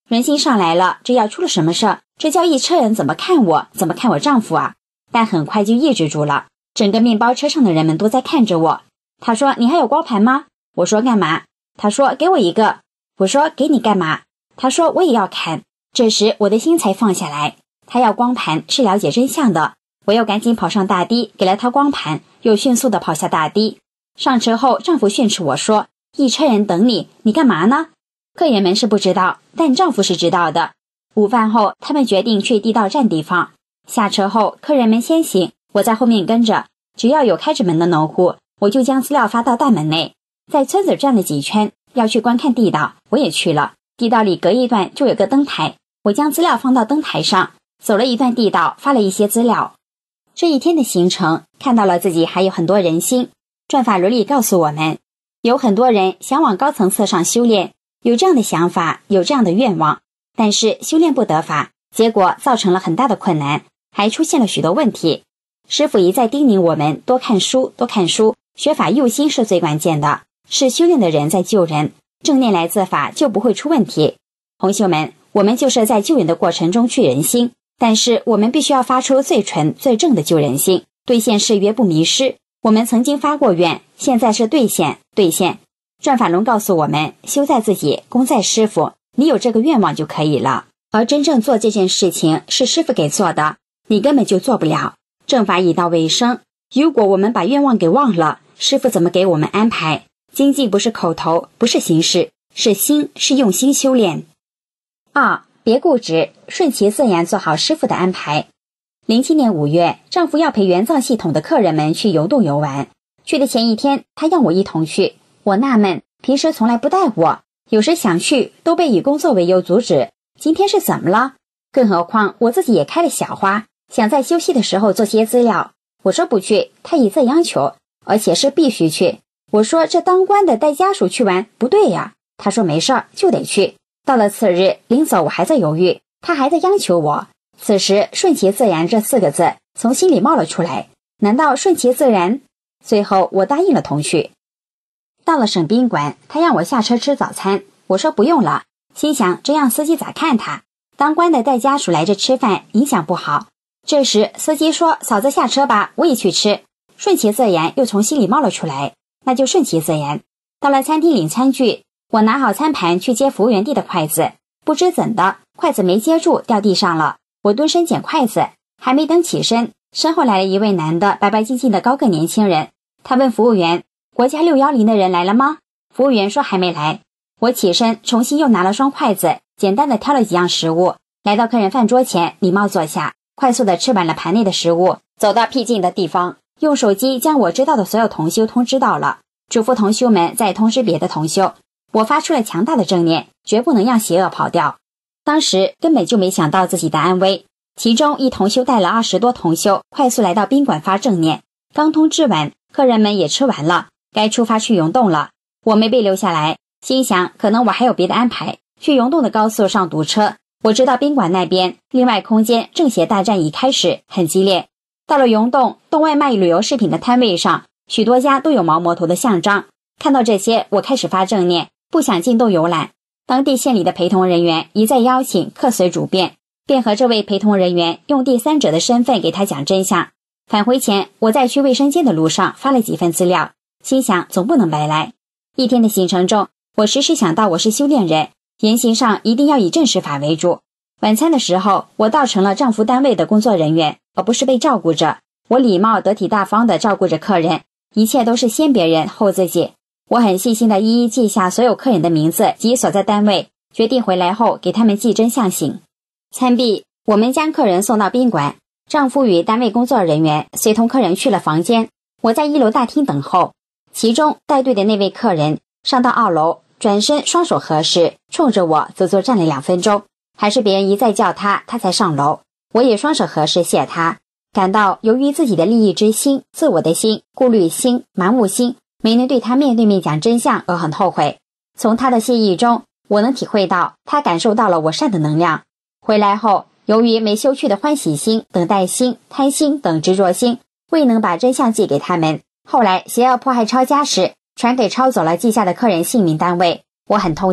人心上来了，这要出了什么事？这叫一车人怎么看我，怎么看我丈夫啊？但很快就抑制住了。整个面包车上的人们都在看着我。他说：“你还有光盘吗？”我说：“干嘛？”他说：“给我一个。”我说：“给你干嘛？”他说：“我也要看。”这时我的心才放下来。他要光盘是了解真相的，我又赶紧跑上大堤，给了他光盘，又迅速地跑下大堤。上车后，丈夫训斥我说：“一车人等你，你干嘛呢？”客人们是不知道，但丈夫是知道的。午饭后，他们决定去地道站地方。下车后，客人们先行，我在后面跟着。只要有开着门的农户，我就将资料发到大门内。在村子转了几圈，要去观看地道，我也去了。地道里隔一段就有个灯台，我将资料放到灯台上，走了一段地道，发了一些资料。这一天的行程，看到了自己还有很多人心。转法轮里告诉我们，有很多人想往高层次上修炼，有这样的想法，有这样的愿望，但是修炼不得法，结果造成了很大的困难，还出现了许多问题。师父一再叮咛我们多看书，多看书，学法用心是最关键的，是修炼的人在救人，正念来自法就不会出问题。同修们，我们就是在救人的过程中去人心，但是我们必须要发出最纯最正的救人心，兑现誓约不迷失。我们曾经发过愿，现在是兑现。转法轮告诉我们，修在自己，功在师父，你有这个愿望就可以了。而真正做这件事情是师父给做的，你根本就做不了。正法已到尾声，如果我们把愿望给忘了，师父怎么给我们安排？精进不是口头，不是形式，是心，是用心修炼。2. 别固执，顺其自然做好师父的安排。07年5月，丈夫要陪元藏系统的客人们去游洞游玩。去的前一天，他让我一同去。我纳闷，平时从来不带我，有时想去都被以工作为由阻止，今天是怎么了？更何况我自己也开了小花，想在休息的时候做些资料。我说不去，他一再央求，而且是必须去。我说这当官的带家属去玩不对呀，他说没事儿，就得去。到了次日，临走我还在犹豫，他还在央求我。此时顺其自然这4个字从心里冒了出来，难道顺其自然？最后我答应了同去。到了省宾馆，他让我下车吃早餐，我说不用了，心想这样司机咋看他？当官的带家属来这吃饭，影响不好。这时司机说：“嫂子下车吧，我也去吃。”顺其自然又从心里冒了出来，那就顺其自然。到了餐厅领餐具，我拿好餐盘去接服务员递的筷子，不知怎的，筷子没接住，掉地上了。我蹲身捡筷子，还没等起身，身后来了一位男的，白白净净的高个年轻人。他问服务员：“国家610的人来了吗？”服务员说还没来。我起身重新又拿了双筷子，简单的挑了几样食物，来到客人饭桌前，礼貌坐下，快速的吃完了盘内的食物，走到僻静的地方，用手机将我知道的所有同修通知到了，嘱咐同修们再通知别的同修。我发出了强大的正念，绝不能让邪恶跑掉。当时根本就没想到自己的安危，其中一同修带了20多同修快速来到宾馆发正念，刚通知完，客人们也吃完了，该出发去溶洞了。我没被留下来，心想可能我还有别的安排。去溶洞的高速上堵车，我知道宾馆那边另外空间正邪大战已开始，很激烈。到了溶洞，洞外卖旅游饰品的摊位上，许多家都有毛摩托的像章。看到这些，我开始发正念，不想进洞游览。当地县里的陪同人员一再邀请客随主便，便和这位陪同人员用第三者的身份给他讲真相。返回前，我在去卫生间的路上发了几份资料，心想总不能白来。一天的行程中，我时时想到我是修炼人，言行上一定要以正实法为主。晚餐的时候，我倒成了丈夫单位的工作人员，而不是被照顾着。我礼貌得体大方地照顾着客人，一切都是先别人后自己。我很细心地一一记下所有客人的名字及所在单位，决定回来后给他们记真相醒。餐毕，我们将客人送到宾馆，丈夫与单位工作人员随同客人去了房间，我在1楼大厅等候。其中带队的那位客人上到2楼，转身双手合十，冲着我足足站了2分钟，还是别人一再叫他才上楼。我也双手合十谢他，感到由于自己的利益之心、自我的心、顾虑心、盲目心，没能对他面对面讲真相而很后悔。从他的谢意中，我能体会到他感受到了我善的能量。回来后，由于没修去的欢喜心、等待心、贪心等执着心，未能把真相寄给他们。后来邪恶迫害抄家时，传给抄走了记下的客人姓名单位，我很痛心，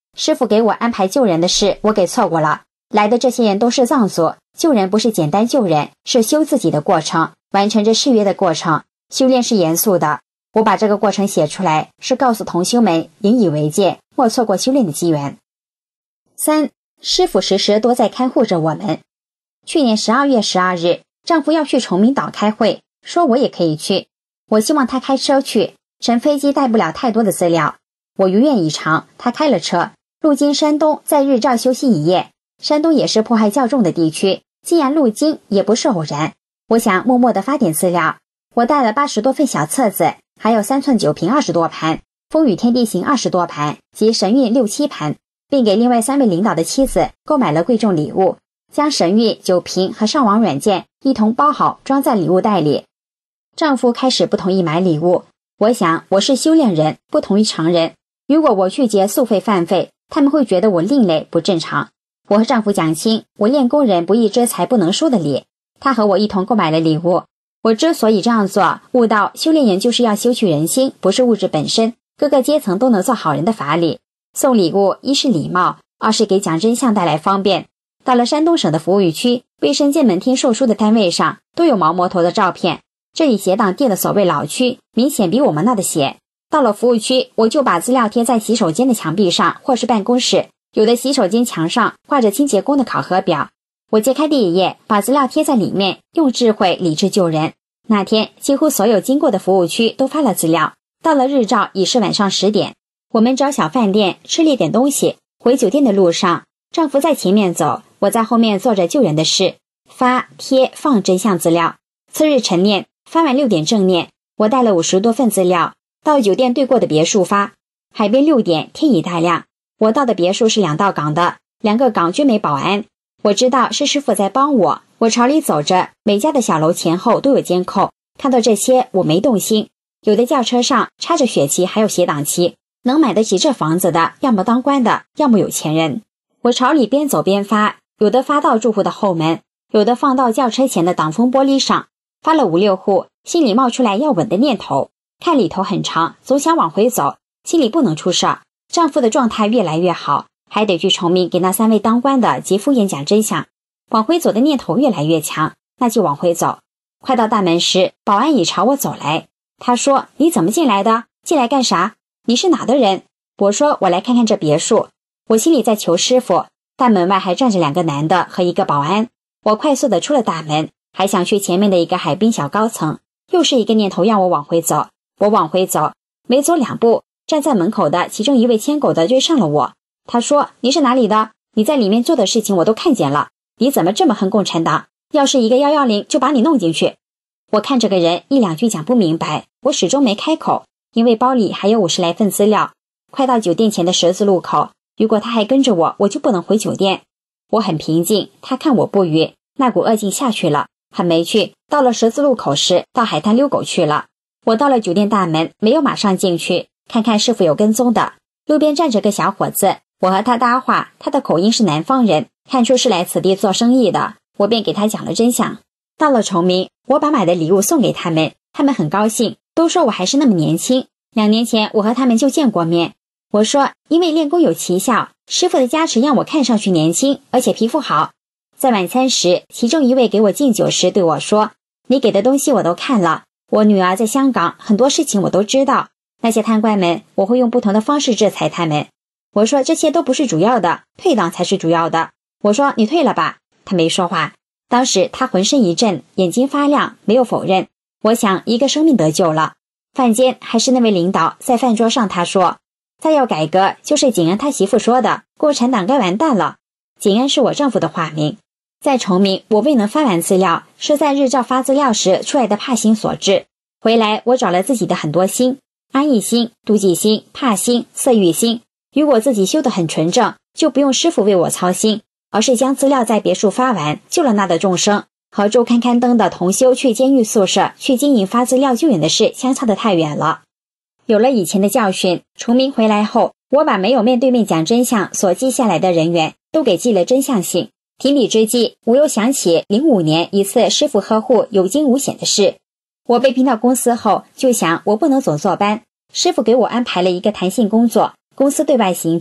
师傅给我安排救人的事，我给错过了。来的这些人都是藏族，救人不是简单救人，是修自己的过程，完成这誓约的过程。修炼是严肃的，我把这个过程写出来，是告诉同修们引以为戒，莫错过修炼的机缘。3. 师父时时都在看护着我们。去年12月12日，丈夫要去崇明岛开会，说我也可以去。我希望他开车去，乘飞机带不了太多的资料。我如愿以偿，他开了车，路经山东，在日照休息一夜。山东也是迫害较重的地区，既然路经也不是偶然。我想默默地发点资料。我带了80多份小册子，还有3寸酒瓶20多盘，风雨天地行20多盘及神韵6、7盘，并给另外3位领导的妻子购买了贵重礼物，将神韵、酒瓶和上网软件一同包好，装在礼物袋里。丈夫开始不同意买礼物，我想我是修炼人，不同于常人，如果我去结宿费饭费，他们会觉得我另类不正常。我和丈夫讲清，我练功人不义之财不能收的礼。他和我一同购买了礼物。我之所以这样做，悟到修炼人就是要修取人心，不是物质本身，各个阶层都能做好人的法理。送礼物，一是礼貌，二是给讲真相带来方便。到了山东省的服务区，卫生监门厅售书的单位上都有毛摩托的照片，这里邪党店的所谓老区明显比我们那的邪。到了服务区，我就把资料贴在洗手间的墙壁上或是办公室，有的洗手间墙上挂着清洁工的考核表，我揭开第一页，把资料贴在里面，用智慧理智救人。那天几乎所有经过的服务区都发了资料。到了日照已是晚上10点，我们找小饭店吃了点东西。回酒店的路上，丈夫在前面走，我在后面做着救人的事，发贴放真相资料。次日晨练，发完6点正念，我带了50多份资料到酒店对过的别墅发。海边6点天已大亮，我到的别墅是2道岗的，2个岗均没保安。我知道是师傅在帮我。我朝里走着，每家的小楼前后都有监控，看到这些我没动心。有的轿车上插着血旗还有邪党旗，能买得起这房子的要么当官的，要么有钱人。我朝里边走边发，有的发到住户的后门，有的放到轿车前的挡风玻璃上，发了5、6户，心里冒出来要稳的念头。看里头很长，总想往回走，心里不能出事。丈夫的状态越来越好，还得去崇明给那3位当官的及副院讲真相。往回走的念头越来越强，那就往回走。快到大门时，保安已朝我走来。他说：“你怎么进来的？进来干啥？你是哪的人？”我说：“我来看看这别墅。”我心里在求师傅。大门外还站着2个男的和1个保安。我快速地出了大门，还想去前面的一个海滨小高层。又是一个念头让我往回走。我往回走，没走2步，站在门口的其中一位牵狗的追上了我。他说：“你是哪里的？你在里面做的事情我都看见了。你怎么这么恨共产党？要是一个110就把你弄进去。”我看这个人1、2句讲不明白，我始终没开口，因为包里还有50来份资料。快到酒店前的十字路口，如果他还跟着我，我就不能回酒店。我很平静，他看我不语，那股恶劲下去了，很没趣。到了十字路口时，到海滩遛狗去了。我到了酒店大门，没有马上进去，看看是否有跟踪的。路边站着个小伙子，我和他搭话，他的口音是南方人，看出是来此地做生意的，我便给他讲了真相。到了崇明，我把买的礼物送给他们，他们很高兴，都说我还是那么年轻。2年前我和他们就见过面。我说，因为练功有奇效，师傅的加持让我看上去年轻，而且皮肤好。在晚餐时，其中一位给我敬酒时对我说：“你给的东西我都看了，我女儿在香港，很多事情我都知道。那些贪官们，我会用不同的方式制裁他们。”我说这些都不是主要的，退党才是主要的。我说你退了吧。他没说话。当时他浑身一震，眼睛发亮，没有否认。我想一个生命得救了。饭间还是那位领导，在饭桌上他说，再要改革就是景安他媳妇说的，共产党该完蛋了。景安是我丈夫的化名。在崇明，我未能发完资料，是在日照发资料时出来的怕心所致。回来我找了自己的很多心，安逸心、妒忌心、怕心、色欲心。如果自己修得很纯正，就不用师傅为我操心，而是将资料在别墅发完，救了那的众生。和周刊刊登的同修去监狱宿舍去经营发资料救援的事相差得太远了。有了以前的教训，崇明回来后，我把没有面对面讲真相所记下来的人员都给记了真相信。提笔之际，我又想起05年一次师傅呵护有惊无险的事。我被聘到公司后，就想我不能总坐班，师傅给我安排了一个弹性工作，公司对外行政，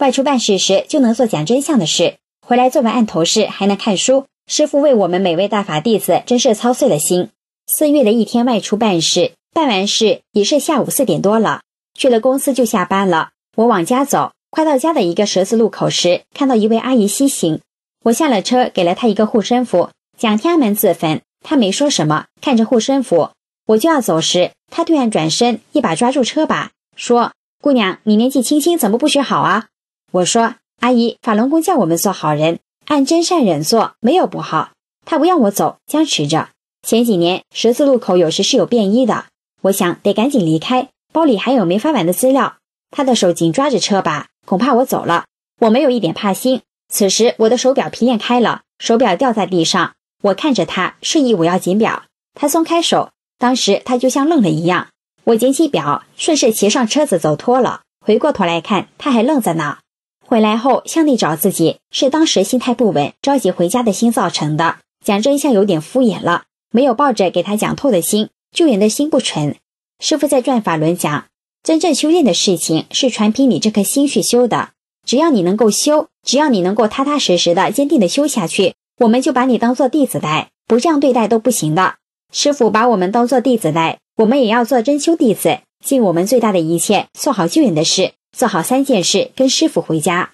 外出办事时就能做讲真相的事，回来做完案头事还能看书，师父为我们每位大法弟子真是操碎了心。4月的一天外出办事，办完事已是下午4点多了，去了公司就下班了。我往家走，快到家的一个十字路口时，看到一位阿姨西行，我下了车给了她一个护身符，讲天安门自焚。她没说什么，看着护身符。我就要走时，她突然转身一把抓住车把，说：姑娘，你年纪轻轻怎么不学好啊？我说：阿姨，法轮功叫我们做好人，按真善忍做，没有不好。她不让我走，僵持着。前几年十字路口有时是有便衣的，我想得赶紧离开，包里还有没发完的资料。她的手紧抓着车把，恐怕我走了。我没有一点怕心。此时我的手表皮链开了，手表掉在地上，我看着她，示意我要紧表。她松开手，当时她就像愣了一样。我捡起表，顺势骑上车子走脱了。回过头来看，她还愣在那。回来后向内找自己，是当时心态不稳，着急回家的心造成的。讲真相有点敷衍了，没有抱着给他讲透的心，救人的心不纯。师父在转法轮讲，真正修炼的事情是全凭你这颗心去修的。只要你能够修，只要你能够踏踏实实的坚定的修下去，我们就把你当做弟子待，不这样对待都不行的。师父把我们当做弟子待，我们也要做真修弟子，尽我们最大的一切，做好救人的事，做好3件事，跟师父回家。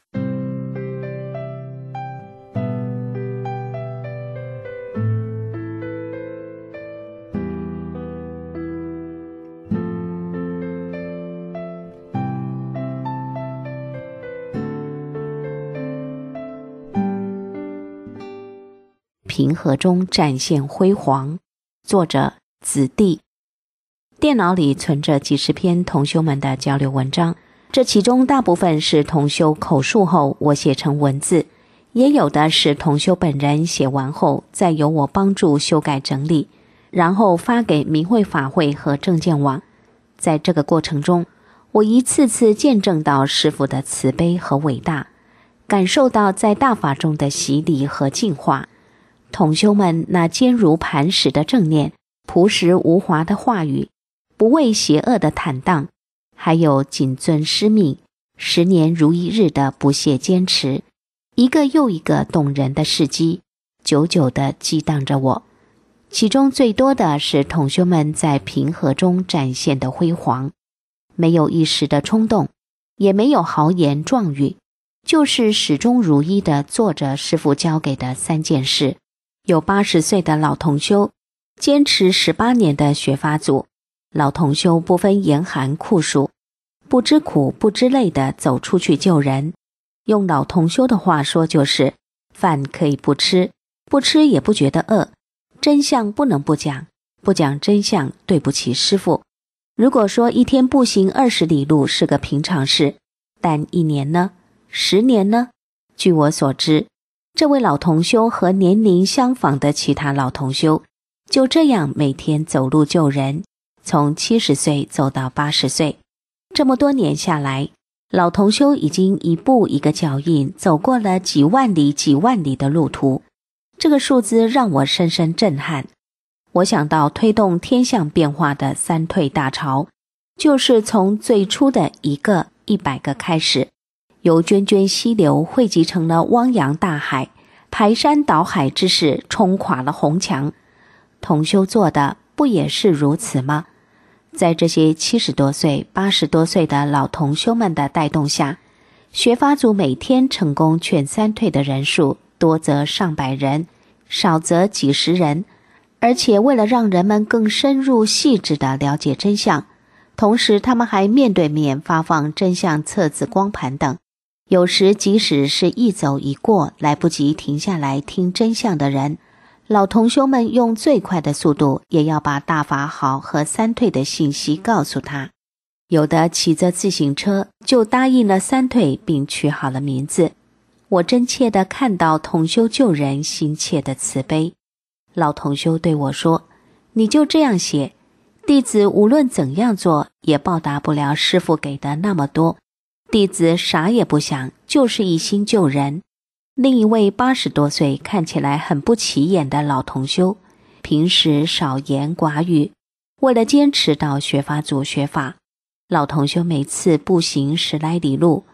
平和中展现辉煌，作者子弟。电脑里存着几十篇同修们的交流文章，这其中大部分是同修口述后我写成文字，也有的是同修本人写完后再由我帮助修改整理，然后发给明慧法会和正见网。在这个过程中，我一次次见证到师父的慈悲和伟大，感受到在大法中的洗礼和净化。同修们那坚如磐石的正念，朴实无华的话语，不畏邪恶的坦荡，还有谨遵师命，10年如一日的不懈坚持，一个又一个动人的事迹，久久地激荡着我。其中最多的是同修们在平和中展现的辉煌，没有一时的冲动，也没有豪言壮语，就是始终如一地做着师父教给的3件事。有80岁的老同修，坚持18年的学法组，老同修不分严寒酷暑，不知苦不知累地走出去救人。用老同修的话说就是，饭可以不吃，不吃也不觉得饿，真相不能不讲，不讲真相对不起师父。如果说一天步行20里路是个平常事，但1年呢？10年呢？据我所知，这位老同修和年龄相仿的其他老同修，就这样每天走路救人，从70岁走到80岁。这么多年下来，老同修已经一步一个脚印走过了几万里几万里的路途。这个数字让我深深震撼。我想到推动天象变化的3退大潮，就是从最初的1个100个开始，由涓涓溪流汇集成了汪洋大海，排山倒海之势冲垮了红墙。同修做的不也是如此吗？在这些70多岁、80多岁的老同修们的带动下，学法组每天成功劝3退的人数多则上百人，少则几十人。而且为了让人们更深入细致地了解真相，同时他们还面对面发放真相册子、光盘等。有时即使是一走一过，来不及停下来听真相的人，老同修们用最快的速度也要把大法好和3退的信息告诉他。有的骑着自行车就答应了3退，并取好了名字。我真切地看到同修救人心切的慈悲。老同修对我说，你就这样写，弟子无论怎样做也报答不了师父给的那么多，弟子啥也不想，就是一心救人。另一位80多岁看起来很不起眼的老同修，平时少言寡语，为了坚持到学法组学法，老同修每次步行10来里路，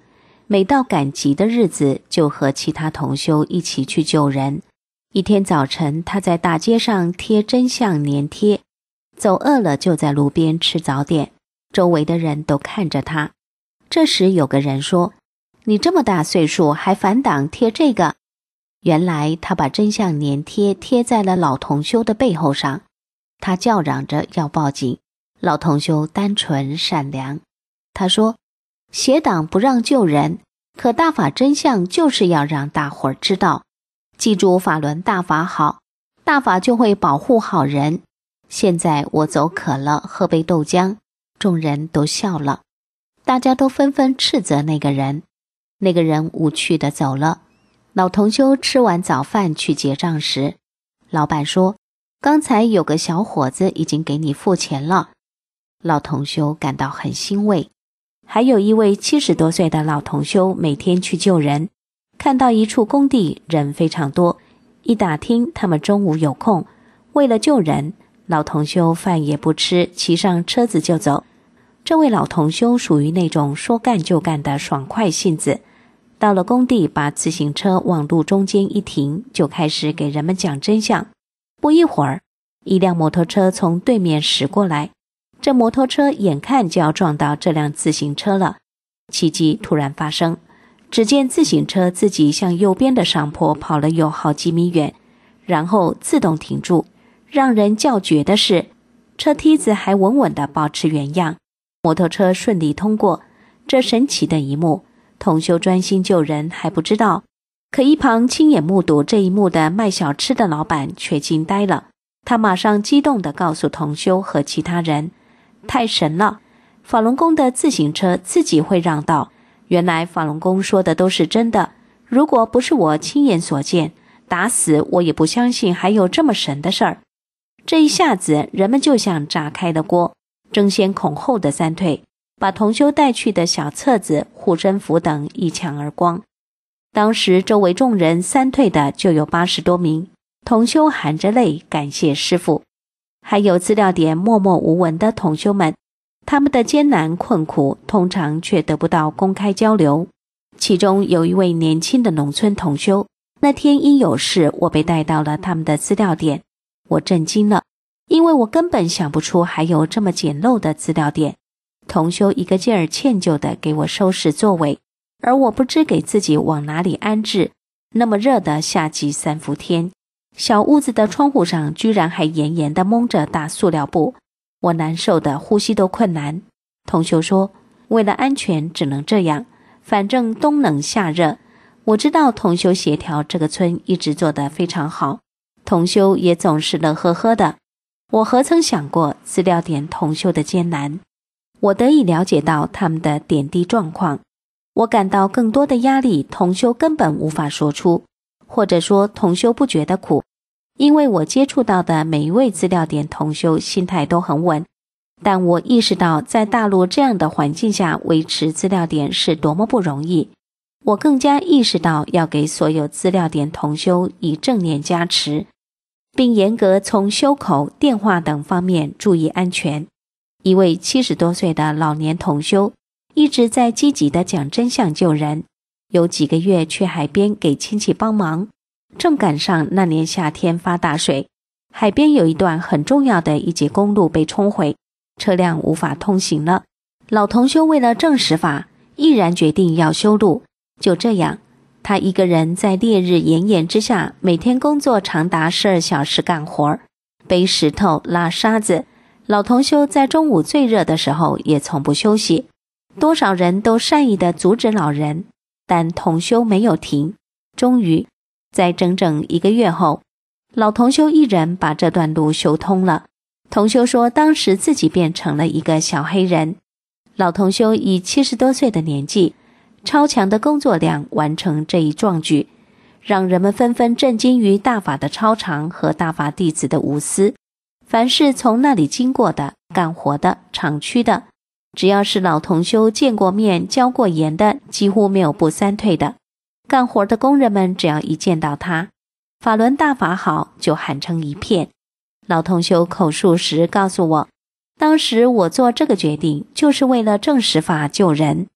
每到赶集的日子，就和其他同修一起去救人。一天早晨，他在大街上贴真相年贴，走饿了就在路边吃早点，周围的人都看着他。这时有个人说：“你这么大岁数还反党贴这个？”原来他把真相年贴贴在了老同修的背后上。他叫嚷着要报警。老同修单纯善良，他说：“邪党不让救人，可大法真相就是要让大伙儿知道，记住法轮大法好，大法就会保护好人。现在我走渴了，喝杯豆浆。”众人都笑了，大家都纷纷斥责那个人。那个人无趣地走了。老同修吃完早饭去结账时，老板说：“刚才有个小伙子已经给你付钱了。”老同修感到很欣慰。还有一位70多岁的老同修每天去救人，看到一处工地人非常多，一打听他们中午有空，为了救人，老同修饭也不吃，骑上车子就走。这位老同修属于那种说干就干的爽快性子，到了工地把自行车往路中间一停，就开始给人们讲真相。不一会儿，一辆摩托车从对面驶过来，这摩托车眼看就要撞到这辆自行车了，奇迹突然发生，只见自行车自己向右边的上坡跑了有好几米远，然后自动停住。让人叫绝的是，车梯子还稳稳地保持原样，摩托车顺利通过。这神奇的一幕，同修专心救人还不知道，可一旁亲眼目睹这一幕的卖小吃的老板却惊呆了。他马上激动地告诉同修和其他人：“太神了！法轮功的自行车自己会让道，原来法轮功说的都是真的。如果不是我亲眼所见，打死我也不相信还有这么神的事儿。”这一下子，人们就像炸开了锅，争先恐后的三退，把同修带去的小册子、护身符等一抢而光。当时周围众人三退的就有80多名，同修含着泪感谢师父。还有资料点默默无闻的同修们，他们的艰难困苦通常却得不到公开交流。其中有一位年轻的农村同修，那天因有事，我被带到了他们的资料点。我震惊了，因为我根本想不出还有这么简陋的资料点。同修一个劲儿歉疚地给我收拾座位，而我不知给自己往哪里安置。那么热的夏季3伏天，小屋子的窗户上居然还严严地蒙着大塑料布，我难受的呼吸都困难。同修说，为了安全只能这样，反正冬冷夏热。我知道同修协调这个村一直做得非常好，同修也总是乐呵呵的。我何曾想过资料点同修的艰难，我得以了解到他们的点滴状况。我感到更多的压力同修根本无法说出，或者说同修不觉得苦，因为我接触到的每一位资料点同修心态都很稳。但我意识到在大陆这样的环境下维持资料点是多么不容易。我更加意识到要给所有资料点同修以正念加持，并严格从修口、电话等方面注意安全。一位70多岁的老年同修一直在积极地讲真相救人，有几个月去海边给亲戚帮忙，正赶上那年夏天发大水，海边有一段很重要的一节公路被冲毁，车辆无法通行了。老同修为了证实法，毅然决定要修路。就这样，他一个人在烈日炎炎之下，每天工作长达12小时干活，背石头、拉沙子。老同修在中午最热的时候也从不休息。多少人都善意地阻止老人，但同修没有停。终于，在整整1个月后，老同修一人把这段路修通了。同修说，当时自己变成了一个小黑人。老同修以70多岁的年纪，超强的工作量完成这一壮举，让人们纷纷震惊于大法的超常和大法弟子的无私。凡是从那里经过的、干活的、厂区的，只要是老同修见过面、交过言的，几乎没有不三退的。干活的工人们只要一见到他，法轮大法好，就喊成一片。老同修口述时告诉我，当时我做这个决定就是为了证实法救人。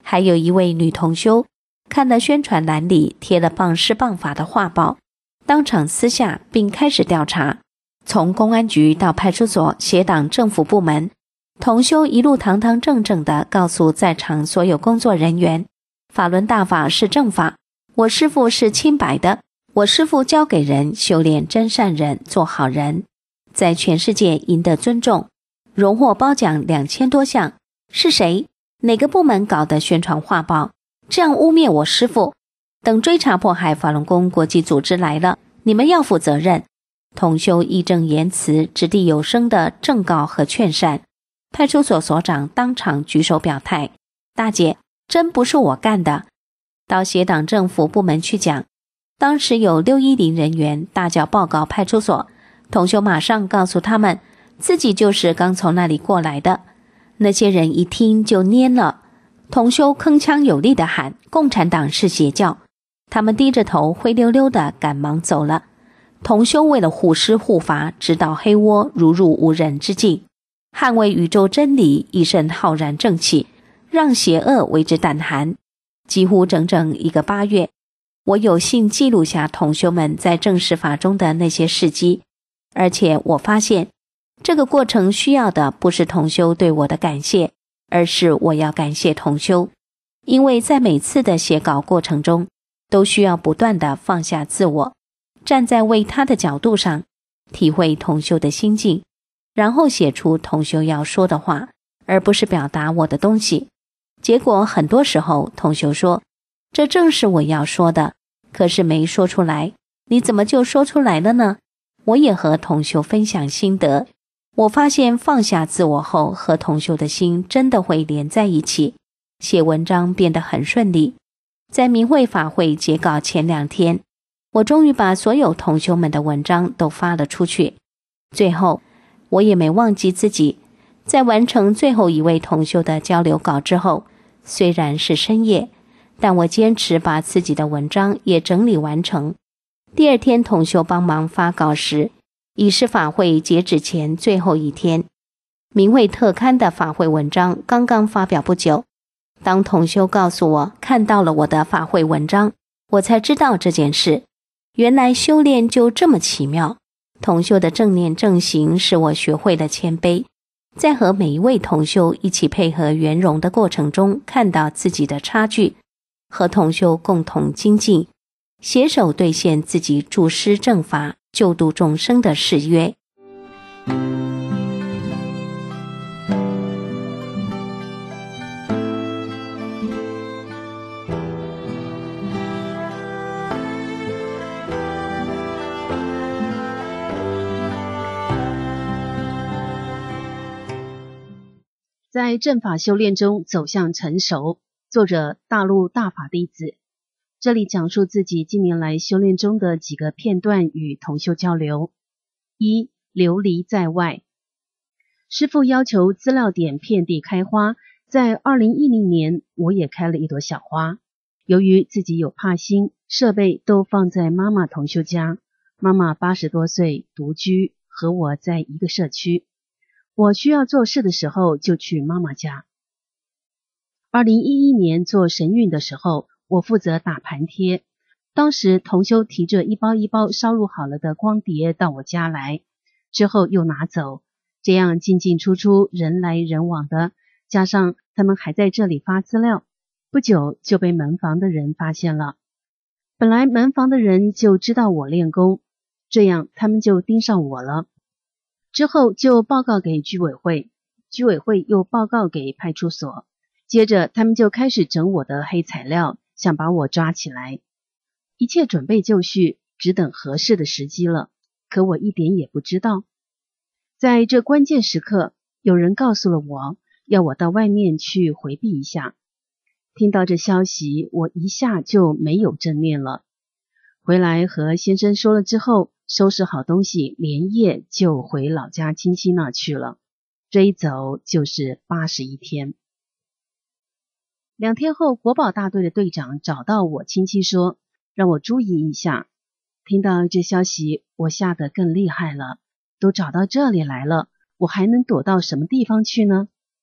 还有一位女同修看了宣传栏里贴了谤师谤法的画报，当场撕下并开始调查，从公安局到派出所、协党政府部门，同修一路堂堂正正地告诉在场所有工作人员，法轮大法是正法，我师父是清白的，我师父教给人修炼真善忍，做好人，在全世界赢得尊重，荣获褒奖2000多项。是谁？哪个部门搞的宣传画报？这样污蔑我师父，等追查迫害法轮功国际组织来了，你们要负责任。同修义正言辞、掷地有声的正告和劝善。派出所所长当场举手表态，大姐，真不是我干的。到协党政府部门去讲，当时有610人员大叫报告派出所，同修马上告诉他们，自己就是刚从那里过来的。那些人一听就蔫了，同修铿锵有力地喊，共产党是邪教。他们低着头灰溜溜地赶忙走了。同修为了护师护法，直捣黑窝，如入无人之境，捍卫宇宙真理，一身浩然正气，让邪恶为之胆寒。几乎整整1个8月，我有幸记录下同修们在正式法中的那些事迹，而且我发现这个过程需要的不是同修对我的感谢，而是我要感谢同修，因为在每次的写稿过程中，都需要不断地放下自我，站在为他的角度上，体会同修的心境，然后写出同修要说的话，而不是表达我的东西。结果很多时候同修说，这正是我要说的，可是没说出来，你怎么就说出来了呢？我也和同修分享心得，我发现放下自我后，和同修的心真的会连在一起，写文章变得很顺利。在明慧法会截稿前2天，我终于把所有同修们的文章都发了出去。最后我也没忘记自己，在完成最后一位同修的交流稿之后，虽然是深夜，但我坚持把自己的文章也整理完成。第2天同修帮忙发稿时，已是法会截止前最后一天。明慧特刊的法会文章刚刚发表不久，当同修告诉我看到了我的法会文章，我才知道这件事。原来修炼就这么奇妙。同修的正念正行使我学会了谦卑，在和每一位同修一起配合圆融的过程中，看到自己的差距，和同修共同精进，携手兑现自己助师正法、救度众生的誓约。 在正法修炼中走向成熟，作者大陆大法弟子。这里讲述自己近年来修炼中的几个片段与同修交流。1. 流离在外。师父要求资料点遍地开花，在2010年我也开了一朵小花。由于自己有怕心，设备都放在妈妈同修家，妈妈80多岁独居，和我在一个社区。我需要做事的时候就去妈妈家。2011年做神韵的时候，我负责打盘贴。当时同修提着一包一包烧录好了的光碟到我家来，之后又拿走，这样进进出出，人来人往的，加上他们还在这里发资料，不久就被门房的人发现了。本来门房的人就知道我练功，这样他们就盯上我了。之后就报告给居委会，居委会又报告给派出所，接着他们就开始整我的黑材料，想把我抓起来。一切准备就绪，只等合适的时机了，可我一点也不知道。在这关键时刻，有人告诉了我，要我到外面去回避一下。听到这消息，我一下就没有正念了。回来和先生说了之后，收拾好东西，连夜就回老家亲戚那去了。这一走就是81天。2天后，国保大队的队长找到我亲戚说，让我注意一下。听到这消息，我吓得更厉害了。都找到这里来了，我还能躲到什么地方去呢？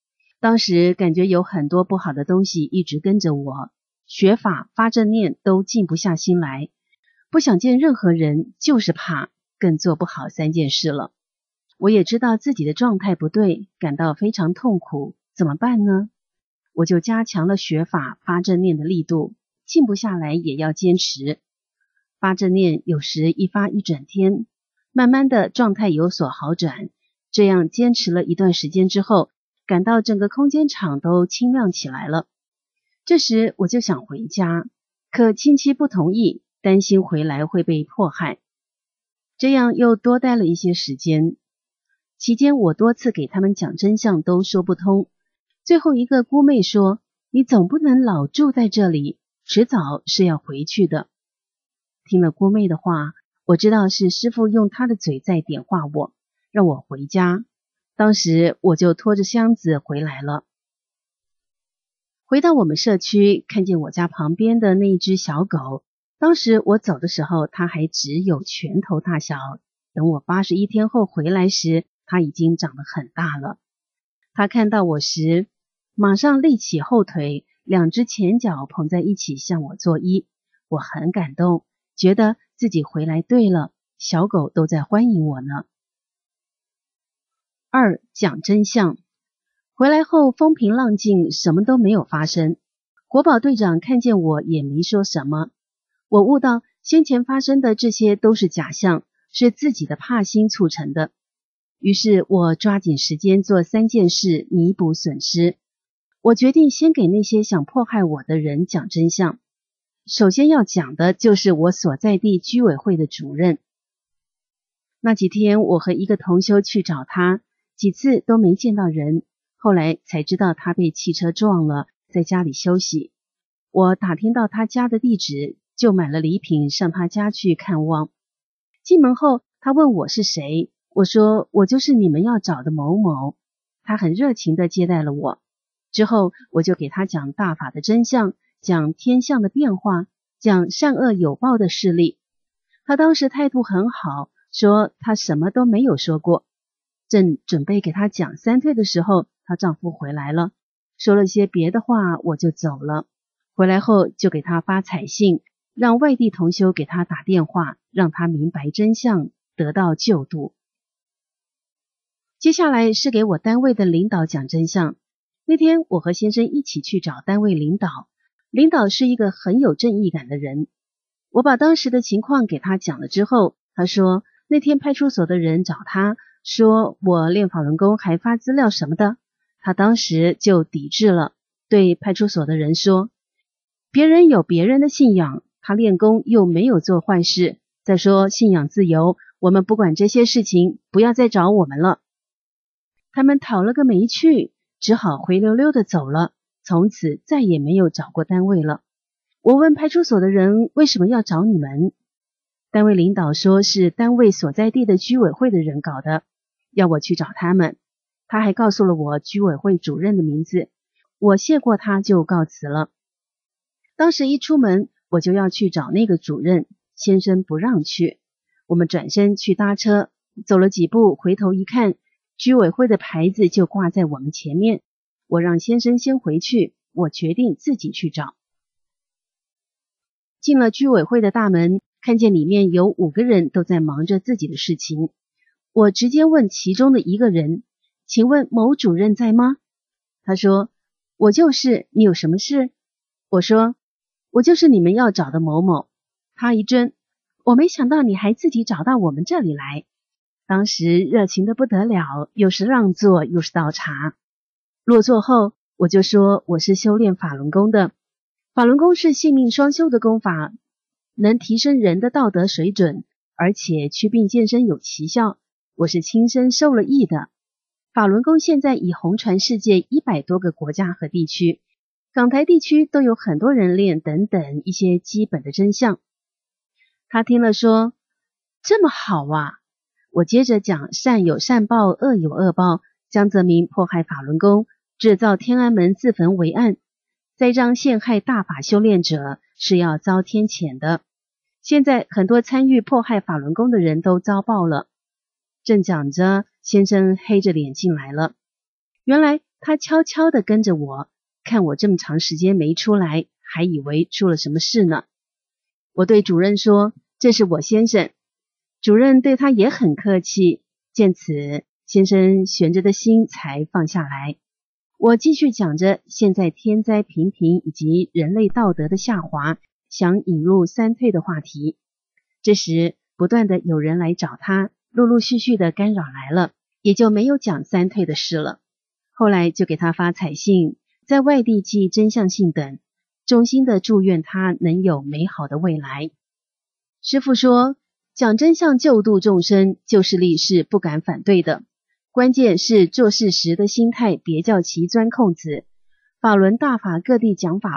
当时感觉有很多不好的东西一直跟着我，学法发正念都静不下心来，不想见任何人，就是怕，更做不好3件事了。我也知道自己的状态不对，感到非常痛苦，怎么办呢？我就加强了学法发正念的力度，静不下来也要坚持。发正念有时一发一整天，慢慢的状态有所好转，这样坚持了一段时间之后，感到整个空间场都清亮起来了。这时我就想回家，可亲戚不同意，担心回来会被迫害，这样又多待了一些时间。期间我多次给他们讲真相都说不通，最后一个姑妹说，你总不能老住在这里，迟早是要回去的。听了姑妹的话，我知道是师父用他的嘴在点化我，让我回家。当时我就拖着箱子回来了。回到我们社区，看见我家旁边的那一只小狗，当时我走的时候它还只有拳头大小，等我81天后回来时，它已经长得很大了。它看到我时，马上立起后腿，2只前脚捧在一起向我作揖。我很感动，觉得自己回来对了，小狗都在欢迎我呢。2. 讲真相。回来后风平浪静，什么都没有发生。国保队长看见我也没说什么。我悟到先前发生的这些都是假象，是自己的怕心促成的。于是我抓紧时间做3件事弥补损失。我决定先给那些想迫害我的人讲真相。首先要讲的就是我所在地居委会的主任。那几天我和一个同修去找他，几次都没见到人，后来才知道他被汽车撞了，在家里休息。我打听到他家的地址，就买了礼品上他家去看望。进门后，他问我是谁，我说我就是你们要找的某某。他很热情地接待了我。之后我就给他讲大法的真相，讲天象的变化，讲善恶有报的事例。他当时态度很好，说他什么都没有说过。正准备给他讲3退的时候，她丈夫回来了，说了些别的话，我就走了。回来后就给他发彩信，让外地同修给他打电话，让他明白真相，得到救度。接下来是给我单位的领导讲真相。那天我和先生一起去找单位领导，领导是一个很有正义感的人。我把当时的情况给他讲了之后，他说那天派出所的人找他，说我练法轮功还发资料什么的，他当时就抵制了，对派出所的人说，别人有别人的信仰，他练功又没有做坏事，再说信仰自由，我们不管这些事情，不要再找我们了。他们讨了个没趣，只好灰溜溜的走了，从此再也没有找过单位了。我问派出所的人为什么要找你们，单位领导说是单位所在地的居委会的人搞的，要我去找他们。他还告诉了我居委会主任的名字，我谢过他就告辞了。当时一出门我就要去找那个主任，先生不让去。我们转身去搭车，走了几步回头一看，居委会的牌子就挂在我们前面。我让先生先回去，我决定自己去找。进了居委会的大门，看见里面有5个人都在忙着自己的事情。我直接问其中的一个人，请问某主任在吗？他说，我就是，你有什么事？我说，我就是你们要找的某某。他一怔，我没想到你还自己找到我们这里来。当时热情的不得了，又是让座又是倒茶。落座后，我就说我是修炼法轮功的。法轮功是性命双修的功法，能提升人的道德水准，而且祛病健身有奇效。我是亲身受了益的。法轮功现在已红传世界100多个国家和地区，港台地区都有很多人练等等一些基本的真相。他听了说，这么好啊。我接着讲善有善报，恶有恶报，江泽民迫害法轮功，制造天安门自焚为案，栽赃陷害大法修炼者是要遭天谴的。现在很多参与迫害法轮功的人都遭报了。正讲着，先生黑着脸进来了。原来他悄悄地跟着我，看我这么长时间没出来，还以为出了什么事呢。我对主任说，这是我先生。主任对他也很客气，见此，先生悬着的心才放下来。我继续讲着现在天灾频频以及人类道德的下滑，想引入三退的话题。这时不断的有人来找他，陆陆续续的干扰来了，也就没有讲三退的事了。后来就给他发彩信，在外地寄真相信等，衷心的祝愿他能有美好的未来。师父说，讲真相救度众生，就事立事不敢反对的，关键是做事时的心态别叫其钻空子。法轮大法各地讲法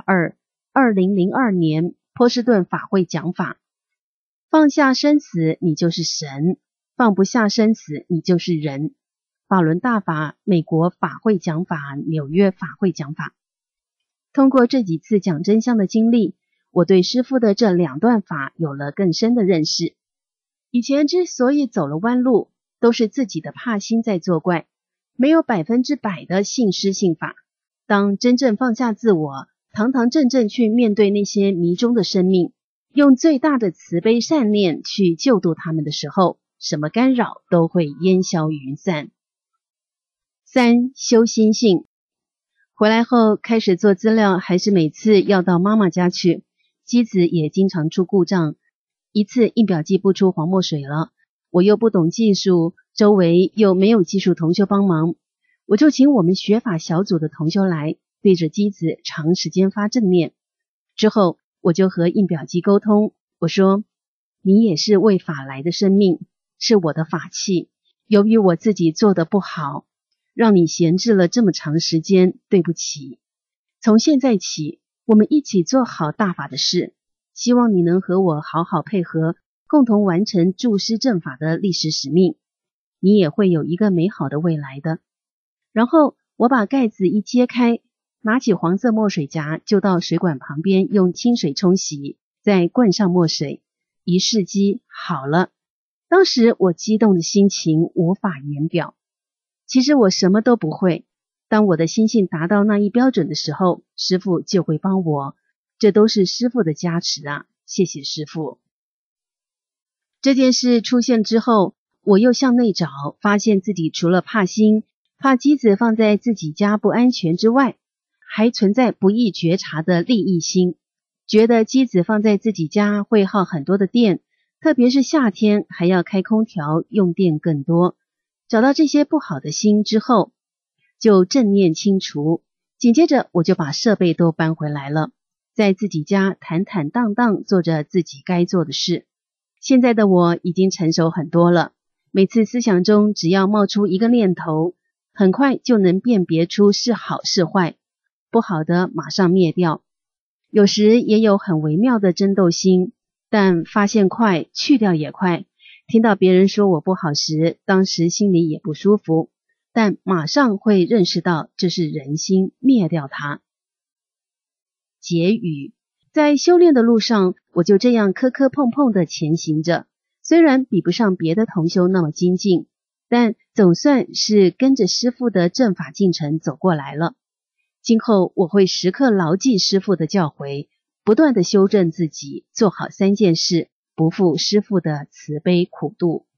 2002年波士顿法会讲法，放下生死你就是神，放不下生死你就是人。法轮大法美国法会讲法，纽约法会讲法。通过这几次讲真相的经历，我对师父的这两段法有了更深的认识。以前之所以走了弯路，都是自己的怕心在作怪，没有100%的信师信法。当真正放下自我，堂堂正正去面对那些迷中的生命，用最大的慈悲善念去救度他们的时候，什么干扰都会烟消云散。3. 修心性。回来后开始做资料，还是每次要到妈妈家去，机子也经常出故障。一次印表机不出黄墨水了，我又不懂技术，周围又没有技术同修帮忙，我就请我们学法小组的同修来，对着机子长时间发正念。之后我就和印表机沟通，我说，你也是为法来的生命，是我的法器，由于我自己做得不好，让你闲置了这么长时间，对不起。从现在起，我们一起做好大法的事，希望你能和我好好配合，共同完成助师正法的历史使命，你也会有一个美好的未来的。然后我把盖子一揭开，拿起黄色墨水夹，就到水管旁边用清水冲洗，再灌上墨水，一试机好了。当时我激动的心情无法言表。其实我什么都不会，当我的心性达到那一标准的时候，师父就会帮我，这都是师父的加持啊，谢谢师父。这件事出现之后，我又向内找，发现自己除了怕心，怕机子放在自己家不安全之外，还存在不易觉察的利益心，觉得机子放在自己家会耗很多的电，特别是夏天还要开空调，用电更多。找到这些不好的心之后，就正念清除，紧接着我就把设备都搬回来了，在自己家坦坦荡荡做着自己该做的事。现在的我已经成熟很多了，每次思想中只要冒出一个念头，很快就能辨别出是好是坏，不好的马上灭掉。有时也有很微妙的争斗心，但发现快，去掉也快。听到别人说我不好时，当时心里也不舒服，但马上会认识到这是人心，灭掉它。结语。在修炼的路上，我就这样磕磕碰碰的前行着，虽然比不上别的同修那么精进，但总算是跟着师父的正法进程走过来了。今后我会时刻牢记师父的教诲，不断的修正自己，做好3件事，不负师父的慈悲苦度。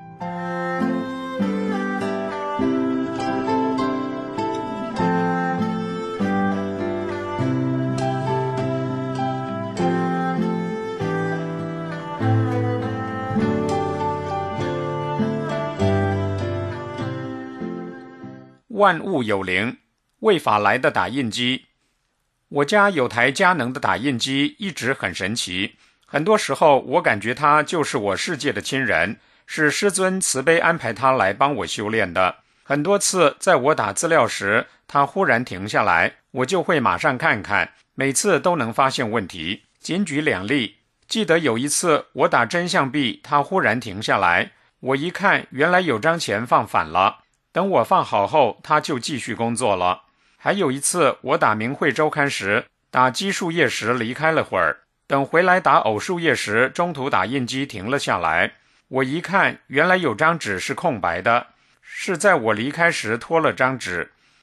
万物有灵，为法来的打印机。我家有台佳能的打印机，一直很神奇。很多时候我感觉它就是我世界的亲人，是师尊慈悲安排它来帮我修炼的。很多次在我打资料时，它忽然停下来，我就会马上看看，每次都能发现问题。仅举2例，记得有一次我打真相币，它忽然停下来，我一看原来有张钱放反了，等我放好后它就继续工作了。还有一次我打明慧周刊时，打奇数页时离开了会儿，等回来打偶数页时，中途打印机停了下来，我一看原来有张纸是空白的，是在我离开时拖了张纸。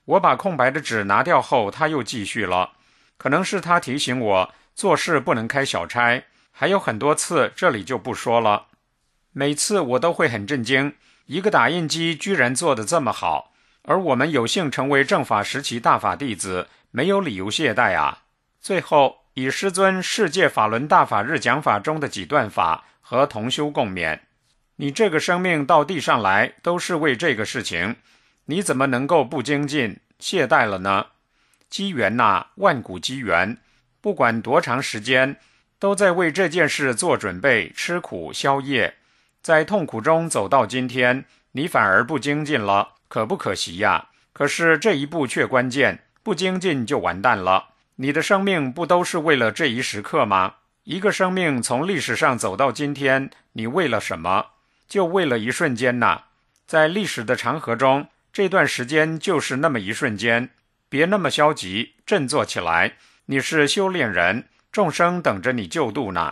我把空白的纸拿掉后，他又继续了。可能是他提醒我做事不能开小差，还有很多次，这里就不说了。每次我都会很震惊，一个打印机居然做得这么好，而我们有幸成为正法时期大法弟子，没有理由懈怠啊。最后以师尊世界法轮大法日讲法中的几段法和同修共勉。你这个生命到地上来都是为这个事情，你怎么能够不精进懈怠了呢？机缘呐，万古机缘，不管多长时间，都在为这件事做准备，吃苦消业，在痛苦中走到今天，你反而不精进了，可不可惜呀？可是这一步却关键，不精进就完蛋了。你的生命不都是为了这一时刻吗？一个生命从历史上走到今天，你为了什么？就为了一瞬间呐。在历史的长河中，这段时间就是那么一瞬间，别那么消极，振作起来，你是修炼人，众生等着你救度呢。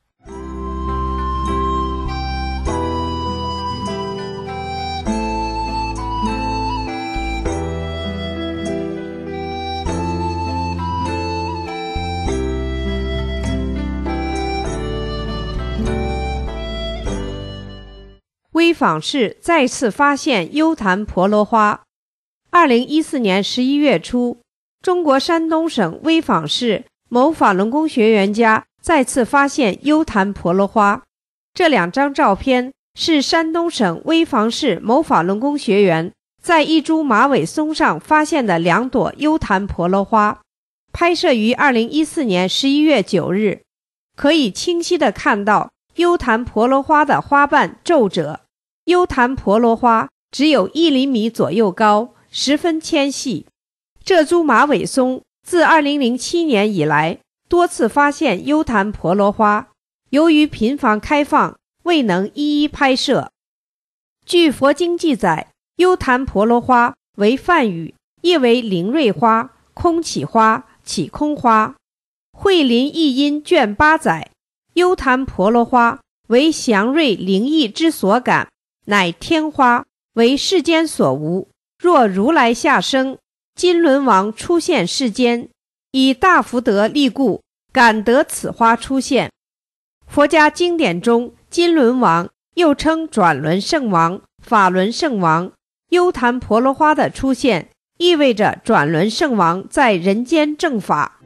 微访士再次发现优昙婆罗花。2014年11月初，中国山东省微访市某法轮功学员家再次发现优昙婆罗花。这2张照片是山东省微访市某法轮功学员在一株马尾松上发现的2朵优昙婆罗花，拍摄于2014年11月9日。可以清晰地看到优昙婆罗花的花瓣皱褶。优昙婆罗花只有1厘米左右高，十分纤细。这株马尾松自2007年以来多次发现优昙婆罗花，由于频繁开放，未能一一拍摄。据佛经记载，优昙婆罗花为梵语，意为灵瑞花、空起花、起空花。慧林译音卷8载，优昙婆罗花为祥瑞灵异之所感，乃天花，为世间所无。若如来下生，金轮王出现世间，以大福德力故，感得此花出现。佛家经典中，金轮王又称转轮圣王、法轮圣王。优昙婆罗花的出现，意味着转轮圣王在人间正法。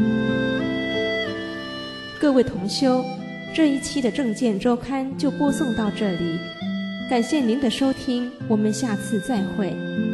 各位同修，这一期的正见周刊就播送到这里，感谢您的收听，我们下次再会。